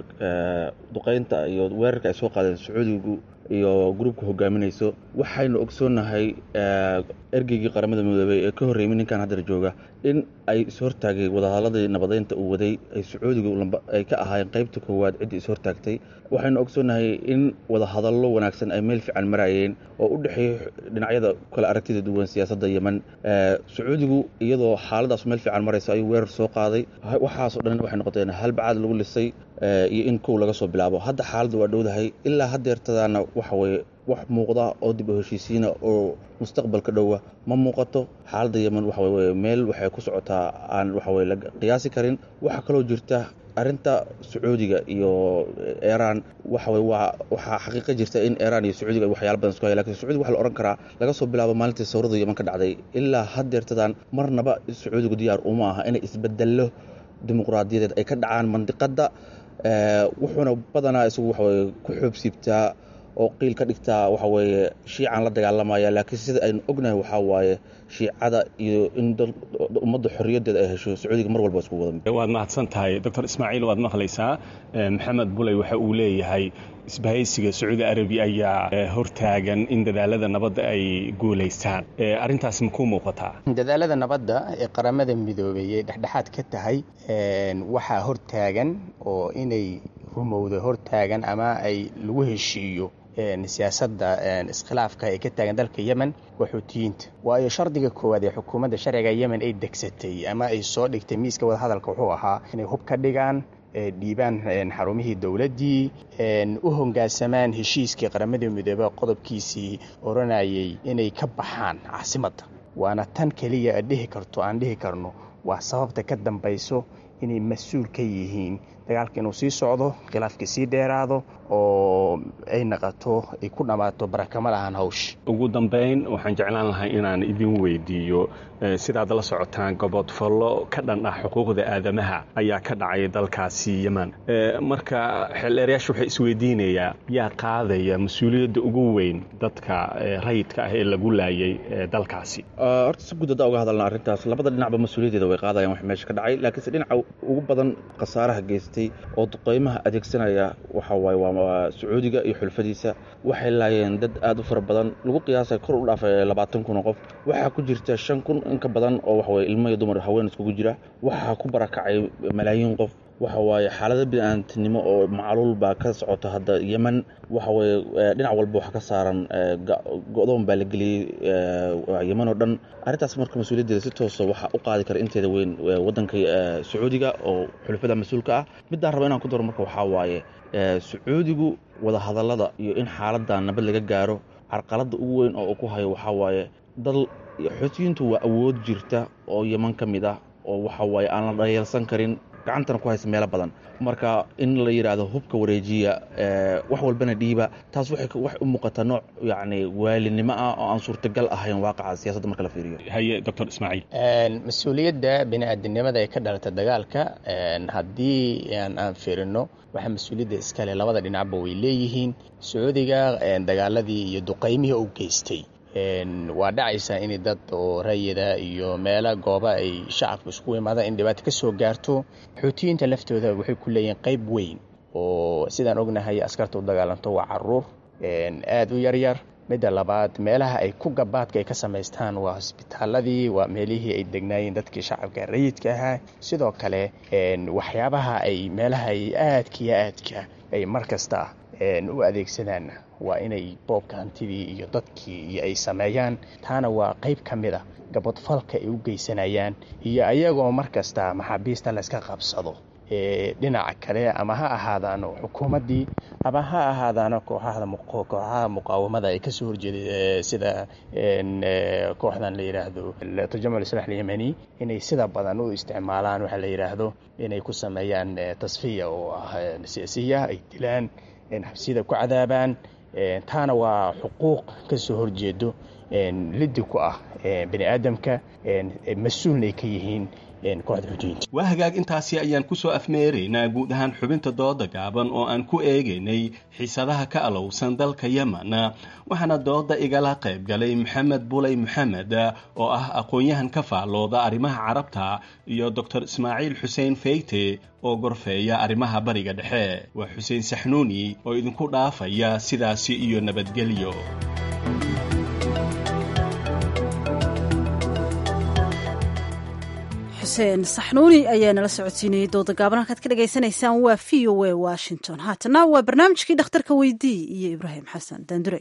duqaynta iyo weerarka ay soo qaadeen sacuudigu iyo gruubka hogaaminayso, waxaynu ogsoonnahay ergeygii qaramada midoobay ee ka horreeyay ninkan haddana jooga in ay ishortaagay wadahadalladii nabadeynta uu waday ay sacuudiga ay ka ahaayeen qaybta koowaad ciddii ishortaagtay. waxaynu ogsoonnahay in wadahadallo wanaagsan ay meel fiican marayeen oo u dhexeeya dhinacyada kale aragtida duwan siyaasadda Yemen. sacuudigu iyadoo xaaladaas meel fiican maraysa ayuu weerar soo qaaday. waxaasoo dhan waxay noqoteen hal bacaad lagu lisay iyo in kow laga soo bilaabo. hadda xaaladdu waa dhowdahay, ilaa haddeertadaana waxa weeye wax muuqda oo dib u heshiisiina oo mustaqbalka dhowa ma muuqato. xaaladda Yemen waxa weeye meel waxay ku socotaa aan waxa weeye la qiyaasi karin. waxaa kaloo jirta arrinta sacuudiga iyo Iiraan. waxa weeye waxaa xaqiiqo jirta in Iiraan iyo sacuudiga ay waxyaalo badan isku hayaan, laakiin sacuudiga waxa la oran karaa laga soo bilaabo maalintii sawirada Yemen ka dhacday ilaa haddeertadan marnaba sacuudigu diyaar uma aha inay isbedello dimuqraadiyadeed ay ka dhacaan mandiqadda. wuxuuna badanaa isagu waxa weeye ku xoobsiibtaa oo qiil ka dhigtaa waxa weeye shiican la dagaalamaya, laakiin sida aynu ognahay waxaa waaye shiicada iyo in ummadda xorriyaddeeda ay hesho sacuudiga mar walba isku wada. waad mahadsan tahay Dr. Ismaaciil, waad maqlaysaa. maxamed bulay waxa uu leeyahay isbahaysiga Sacuudi Arabiya ayaa hortaagan in dadaalada nabadda ay guulaystaan. arrintaas ma ku muuqataa? dadaalada nabadda ee qaramada midoobay ee dhexdhexaad ka tahay waxaa hortaagan oo inay rumowdo hortaagan ama ay lagu heshiiyo siyaasadda iskhilaafka ee ka taagan dalka Yemen waa xuutiyiinta. waayo shardiga koowaad ee xukuumadda sharciga Yemen ay degsatay ama ay soo dhigtay miiska wadahadalka wuxuu ahaa inay hub ka dhigaan, dhiibaan xarumihii dowladdii, u hoggaansamaan heshiiskii qaramada midoobay qodobkiisii oranayay inay ka baxaan caasimadda. waana tan keliya aan dhihi karno waa sababta ka dambayso inay mas-uul ka yihiin dagaalka inuu sii socdo, khilaafkii sii dheeraado oo ay naqato ay ku dhammaato barakama lahaan hawsha. ugu dambayn waxaan jeclaan lahaa inaan idin weydiiyo sidaad la socotaan gobodfallo ka dhan ah xuquuqda aadamaha ayaa ka dhacay dalkaasi Yemen. marka xeelerayaashu waxay isweydiinayaa yaa qaadaya mas-uuliyadda ugu weyn dadka rayidka ah ee lagu laayay dalkaasi? horta si guud haddaan uga hadalna arrintaas, labada dhinacba mas-uuliyaddeeda way qaadayaan wax meesha ka dhacay, laakiinse dhinaca ugu badan khasaaraha geystay oo duqeymaha adeegsanaya waxa waaye waa sacuudiga iyo xulfadiisa. waxay laayeen dad aad u fara badan, lagu qiyaasay kor u dhaafay 20,000 qof. waxaa ku jirta 5,000 in ka badan oo waxa weeye ilmo iyo dumar haween iskugu jira. waxaa ku barakacay malaayiin qof. waxa waaye xaalada bini'aadantinimo oo macluul baa ka socota hadda yemen waxa waaye dhinac walba waxa ka saaran go'doon baa la geliyey yemen oo dhan arrintaas marka mas-uuliyaddeeda si toosa waxaa u qaadi kara inteeda weyn waddanka sacuudiga oo xulafada mas-uulka ah middaan raba inaan ku daro marka waxaa waaye sacuudigu wadahadallada iyo in xaaladdan nabad laga gaaro carqaladda ugu weyn oo ku hayo waxaa waaye dal xuutiyiintu waa awood jirta oo yeman ka mid ah oo waxa waaye aan la dhayeelsan karin gacantana ku haysa meelo badan marka in la yidhaahdo hubka wareejiya wax walbana dhiiba taas waxay u muuqataa nooc yacni waalinimo ah oo aan suurtagal ahayn waaqaca siyaasadda marka la fiiriyo haye doctor ismaaciil mas-uuliyadda bini'aadanimada ee ka dhalata dagaalka haddii aan fiirino waxaa mas-uuliyadda iskale labada dhinacba way leeyihiin sacuudiga dagaaladii iyo duqaymihii u geystay waa dhacaysaa in dad oo rayida iyo meelo gooba ay shacabku isku imaadaan in dhibaato ka soo gaarto xuutiyiinta laftooda waxay ku leeyihiin qayb weyn oo sidaan ognahay askarta u dagaalanto waa caruur aad u yaryar midda labaad meelaha ay ku gabaadka ay ka samaystaan waa hosbitaaladii waa meelihii ay degnaayeen dadkii shacabka rayidka ahaa sidoo kale waxyaabaha ay meelaha ay aadka ay mar kasta u adeegsadaan waa inay boobka hantidii iyo dadkii iyo ay sameeyaan taana waa qayb ka mid a gabadfalka ay u geysanayaan iyo ayagoo mar kasta maxaabiista layska qabsado dhinaca kale ama ha ahaadaano xukuumaddii ama ha ahaadaano kooxaha muqaawamada ay kasoo horjeeday sida kooxdan la yidhaahdo tarjamul islaax alyemani inay sida badan u isticmaalaan waxaa la yidhaahdo inay ku sameeyaan tasfiya oo ah siyaasiya ay dilaan xabsiyada ku cadaabaan taana waa xuquuq ka soo horjeedo liddi ku ah bani aadamka mas-uulna ay ka yihiin kooxda xujiyiinta waa hagaag intaasi ayaan ku soo afmeeraynaa guud ahaan xubinta dooda gaaban oo aan ku eegaynay xiisadaha ka alowsan dalka yemen waxaana dooda igala qayb galay maxamed bulay maxamed oo ah aqoon-yahan ka faallooda arrimaha carabta iyo doctor ismaaciil xuseen feyte oo gorfeeya arrimaha bariga dhexe waa xuseen saxnuuni oo idinku dhaafaya sidaasi iyo nabadgelyo xuseen saxnuuni ayaa nala socodsiinayay dooda gaaban halkaad ka dhagaysanaysaan waa v o a washington haatana waa barnaamijkii dhakhtarka weydii iyo ibraahim xasan daandure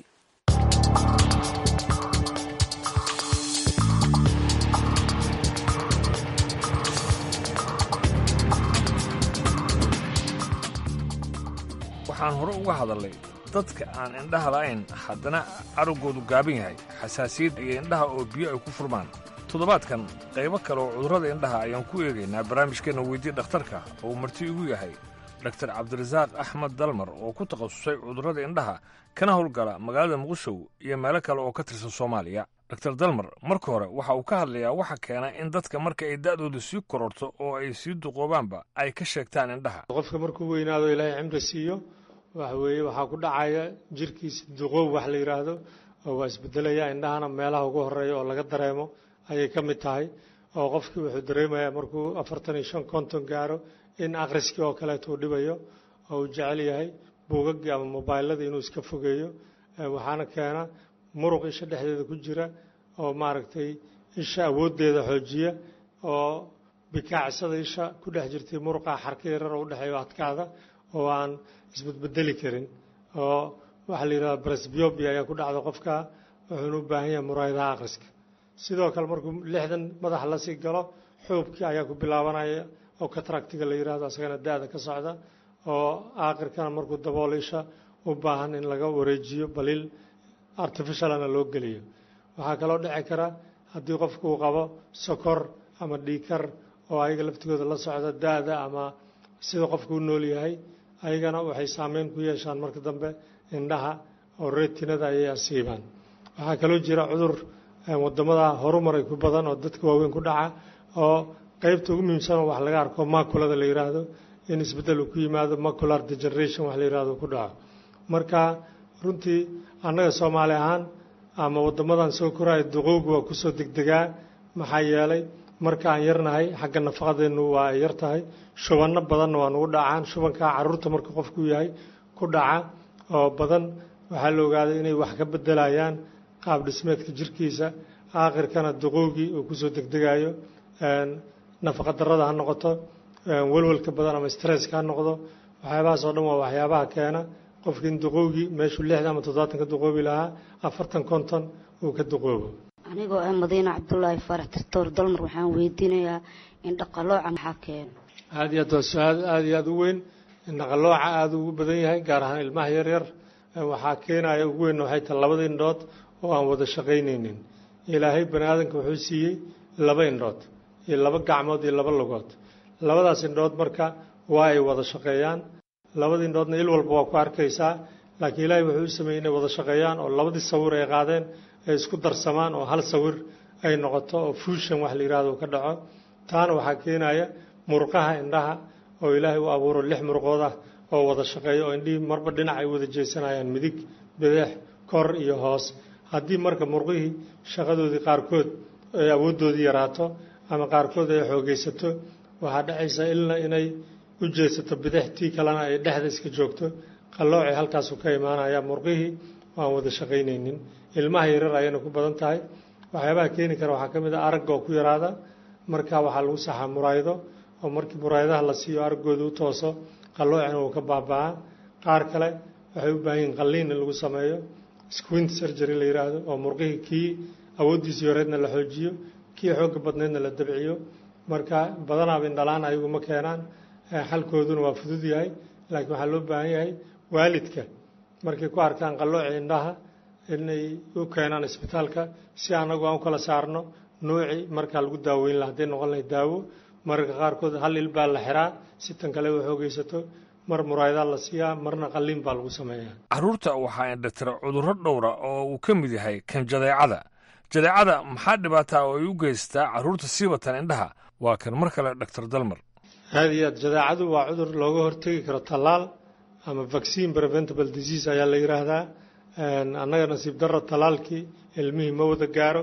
waxaan hore uga hadalnay dadka aan indhaha la'ayn haddana aragoodu gaaban yahay xasaasiyad iyo indhaha oo biyo ay ku furmaan toddobaadkan qaybo kale oo cudurrada indhaha ayaan ku eegaynaa barnaamijkeenna weydii dhakhtarka oo marti igu yahay dhaktar cabdirasaaq axmed dalmar oo ku takhasusay cudurrada indhaha kana howlgala magaalada muqdisho iyo meelo kale oo ka tirsan soomaaliya dhaktar dalmar marka hore waxa uu ka hadlayaa waxa keena in dadka marka ay da'dooda sii kororto oo ay sii duqoobaanba ay ka sheegtaan indhaha qofka markuu weynaado ilaahay cimri siiyo waxa weeye waxaa ku dhacaya jirkiisa duqoob wax la yidhaahdo oo waa isbedelaya indhahana meelaha ugu horreeya oo laga dareemo ayay ka mid tahay oo qofkii wuxuu dareemayaa markuu 45-50 gaaro in akhriskii oo kaleeto uu dhibayo oo uu jecel yahay buugaggii ama mobaylladii inuu iska fogeeyo waxaana keena muruq isha dhexdeeda ku jira oo maaragtay isha awooddeeda xoojiya oo bikaacsada isha ku dhex jirtay muruqa xarka yarar oo u dhexeeyo adkaada oo aan isbedbedeli karin oo waxaa la yidhahdaa presbyopia ayaa ku dhacda qofka wuxuuna u baahan yahay muraayadaha akhriska sidoo kale markuu 60 madax la sii galo xuubkii ayaa ku bilaabanaya oo kataractiga la yidhaahdo asagana da'da ka socda oo aakhirkana markuu daboolo isha u baahan in laga wareejiyo baliil artificialana loo geliyo waxaa kaloo dhici kara haddii qofku uu qabo sokor ama dhiikar oo ayaga laftigooda la socda da'da ama sida qofku u nool yahay ayagana waxay saameyn ku yeeshaan marka dambe indhaha oo retinada ayay asiibaan waxaa kaloo jira cudur wadamada horumaray ku badan oo dadka waaweyn ku dhaca oo qaybta ugu muhiimsan wax laga arko maculada la yiraahdo in isbedel uu ku yimaado macular degeneration wax la yiraahdo ku dhaco marka runtii annaga Soomaali ahaan ama wadamadan soo koraya duqowgu waa ku soo degdegaa maxaa yeelay marka aan yarnahay xagga nafaqadeenu waa yar tahay shubanno badan waa nagu dhacaan shubanka carruurta marka qofku yahay ku dhaca oo badan waxaa la ogaaday inay wax ka bedelayaan qaab dhismeedka jirkiisa aakhirkana duqowgii uu ku soo degdegayo nafaqa darrada ha noqoto welwelka badan ama stresska ha noqdo waxyaabahaas oo dhan waa waxyaabaha keena qofka in duqowgii meeshuu 60 ama 70 ka duqoobi lahaa 40-50 uu ka duqoobo. anigoo ah Madiina Cabdullaahi Farax Tirtoor Dalmar waxaan weydiinayaa in dhaqalooca maxaa keena. aad iyo aad u weyn in dhaqalooca aad ugu badan yahay gaar ahaan ilmaha yaryar waxaa keenaya ugu weyn waxay tahay labada indhood oo aan wada shaqaynaynin. ilaahay bani'aadamka wuxuu siiyey 2 indhood iyo 2 gacmood iyo 2 lugood. labadaas indhood marka waa ay wada shaqeeyaan. labada indhoodna il walba waa ku arkaysaa laakiin ilaahay wuxuu sameeyay inay wada shaqeeyaan oo labadii sawir ay qaadeen ay isku darsamaan oo hal sawir ay noqoto oo fusion wax la yiraahdo ka dhaco. taana waxaa keenaya murqaha indhaha oo ilaahay u abuuro 6 murqood ah oo wada shaqeeyo oo indhihii marba dhinac ay wada jeesanayaan midig bidix kor iyo hoos. haddii marka murqihii shaqadoodii qaarkood ay awooddoodii yaraato ama qaarkood ay xoogaysato waxaa dhacaysa ilaa inay u jeesato bidixtii kalena ay dhexda iska joogto qalloocay halkaas ka imaanaya murqihii waan wada shaqaynaynin. ilmaha yaryar ayayna ku badan tahay waxyaabaha keeni kara waxaa ka mid ah aragga oo ku yaraada marka waxaa lagu saxaa muraayado oo markii muraayadaha la siiyo araggooda u tooso qalloocina uu ka baaba'aa. qaar kale waxay u baahan yihiin qalliin in lagu sameeyo squint surgery la yiraahdo oo murqihii kii awooddiisii horeedna la xoojiyo kii xoogga badneedna la dabciyo. marka badanaaba indhalaan ayagu ma keenaan xalkooduna waa fudud yahay laakiin waxaa loo baahan yahay waalidka markay ku arkaan qallooci indhaha inay u keenaan isbitaalka si anagu aan u kala saarno nuuci markaa lagu daaweyn lahaa hadday noqon lahayd daawo. mararka qaarkood hal il baa la xiraa si tan kale u xoogaysato mar muraayadaa la siiyaa marna qalliin baa lagu sameeyaa. carruurta waxaa indhatira cudurro dhowra oo uu ka mid yahay kan jadeecada. jadeecada maxaa dhibaataa oo ay u geystaa carruurta sii watan indhaha waa kan mar kale Dr. Dalmar. aad iyo aad jadeecadu waa cudur looga hortegi karo tallaal ama vaccine preventable disease ayaa la yiraahdaa. annaga nasiib darro tallaalkii ilmihii ma wada gaaro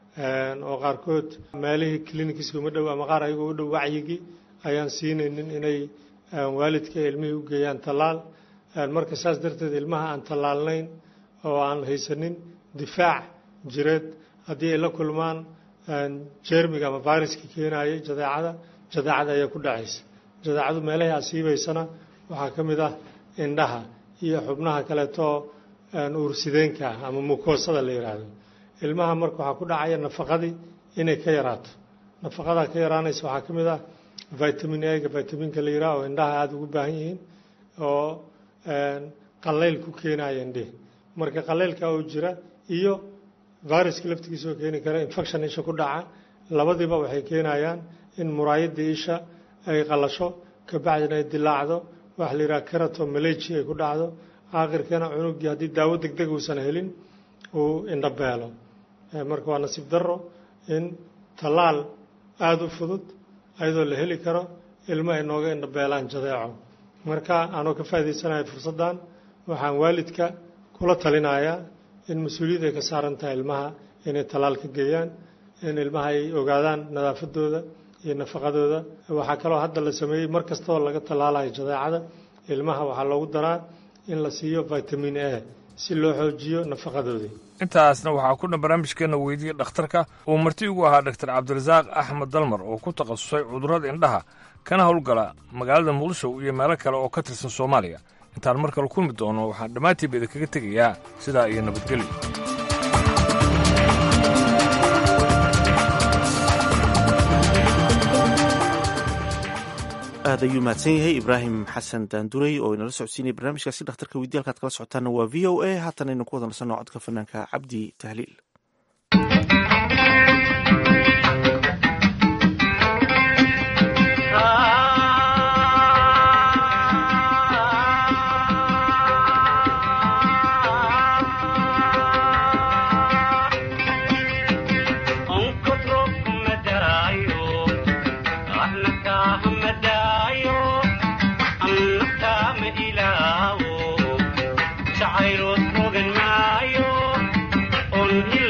oo qaarkood meelihii clinicska uma dhow ama qaar ayagoo u dhow wacyigii ayaan siinaynin inay waalidka ilmihii u geeyaan tallaal. marka saas darteed ilmaha aan tallaalnayn oo aan haysanin difaac jireed haddii ay la kulmaan jeermiga ama viruska keenayay jadeecada ayaa ku dhacaysa. jadeecadu meelahay asiibaysana waxaa ka mid ah indhaha iyo xubnaha kaleeto uursideenka ah ama mukoosada la yiraahdo. ilmaha marka waxaa ku dhacaya nafaqadii inay ka yaraato. nafaqada ka yaraanaysa waxaa ka mid ah vitamin A-ga vitaminka la yiraahdo oo indhaha aada ugu baahan yihiin oo qallayl ku keenaya indhihi. marka qallaylka oo jira iyo viruska laftigiisa oo keeni kara infection isha ku dhaca labadiiba waxay keenayaan in muraayadii isha ay qalasho kabacdina ay dilaacdo wax la yiraahdo keratomalacia ay ku dhacdo aakhirkana cunugii haddii daawo degdeg uusan helin uu indhabeelo. marka waa nasiib darro in tallaal aada u fudud ayadoo la heli karo ilmo ay nooga indhabeelaan jadeeco. marka aanoo ka faa'iidaysanayo fursaddan waxaan waalidka kula talinayaa in mas-uuliyad ay ka saaran tahay ilmaha inay tallaal ka geeyaan in ilmaha ay ogaadaan nadaafadooda iyo nafaqadooda. waxaa kaloo hadda la sameeyey mar kastoo laga tallaalayo jadeecada ilmaha waxaa loogu daraa in la siiyo vitamin A si loo xoojiyo nafaqadoodii. intaasna waxaa ku dhan barnaamijkeena weydiiya dhakhtarka uu marti ugu ahaa Dr. Cabdirasaaq Axmed Dalmar oo ku takhasusay cudurrada indhaha kana howlgala magaalada Muqdisho iyo meelo kale oo ka tirsan Soomaaliya. intaan mar kale kulmi doono waxaan dhammaantiinba idinkaga tegayaa sidaa iyo nabadgelyo. aad ayuu mahadsan yahay Ibraahim Xasan Daanduray oo inala socodsiinaya barnaamijkaasi dhakhtarka weydiiya halkaad kala socotaana waa VOA. haatan aynu ku wada nasanno codka fanaanka Cabdi Tahliil. On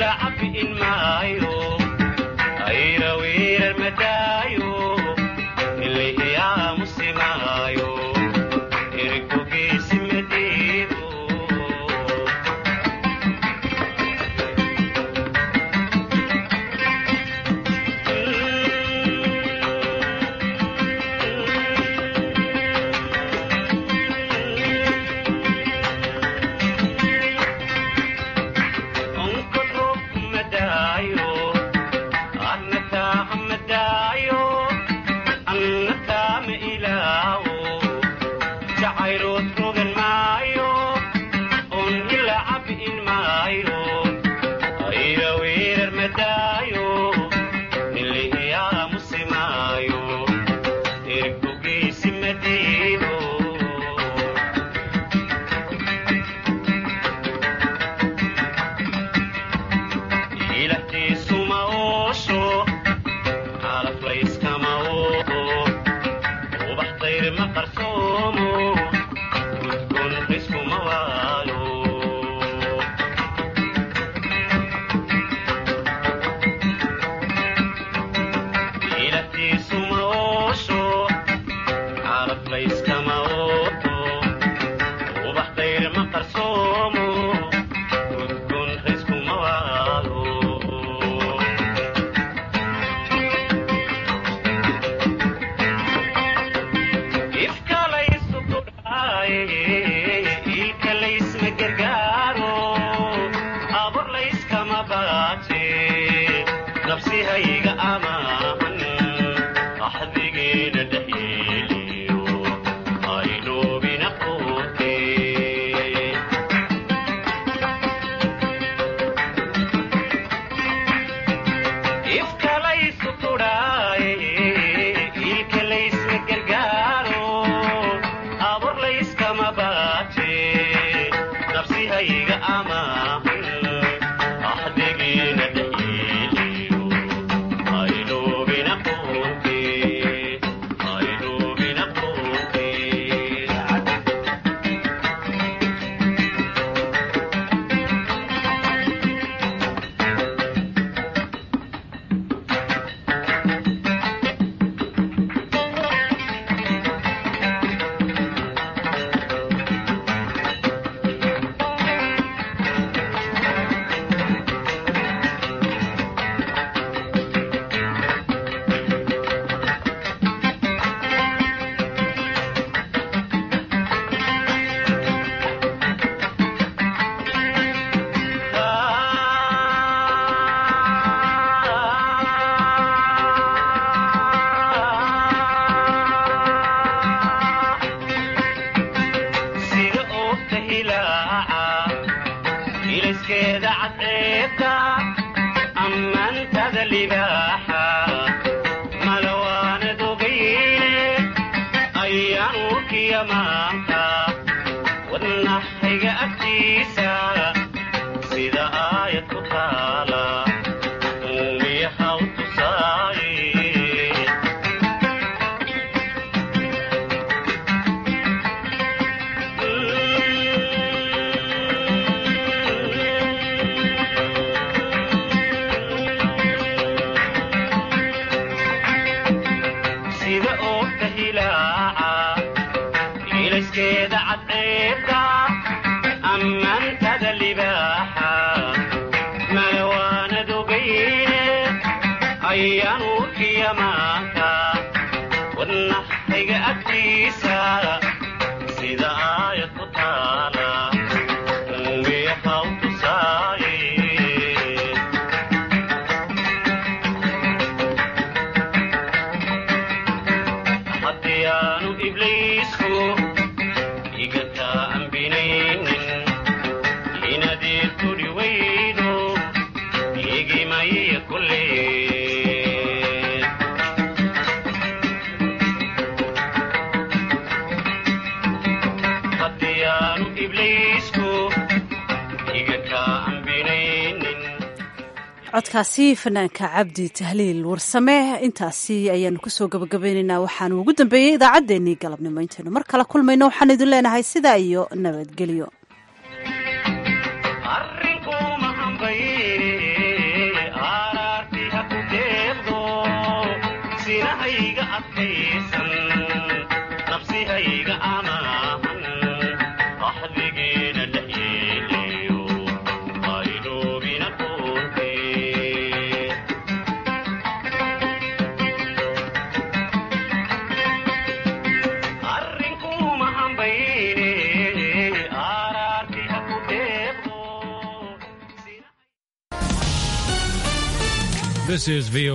nafsihayga amaahan axdigeena dhexyeeliyo aynoobina quute ifkalaysu tudhaaye ilkalaysna gargaaro abor layskama baate nafsihayga amaahan axdigeena dhexyeeliyo aynoobina quute aynoobina quute sida oogta hilaaca iliskeeda cadceebta ammaantada libaaxa malawaanad ogayne ayaan urkiya maanta wadnaxayga agtiisa sida aayad ku taala uumiyahaw tusaaye sida oogta hilaaca iliskeeda cadceebta ammaantada libaaxa malawaanad ogayne ayaan urkiya maanta wadnaxayga agtiisa sida aayad ku taala uumiyahaw tusaaye haddii aanu ibliisku iga taambinaynin inadeed tudhi weydo igimaya kulleen haddii aanu ibliisku iga taambinaynin codkaasi fanaanka cabdi tahliil warsame intaasi ayaanu kusoo gabagabeynaynaa waxaanu ugu dambeeyey idaacaddeenii galabnimo intaynu mar kale kulmayno waxaan idin leenahay sidaa iyo nabadgelyo arrinkuma hambayne aaraarti ha ku deeqdo sinahayga adkaysan nafsihayga amaahan axdigeena dhexyeeliyo aynoobina quute arrinkuma hambayne aaraarti ha ku deeqdo This is VOA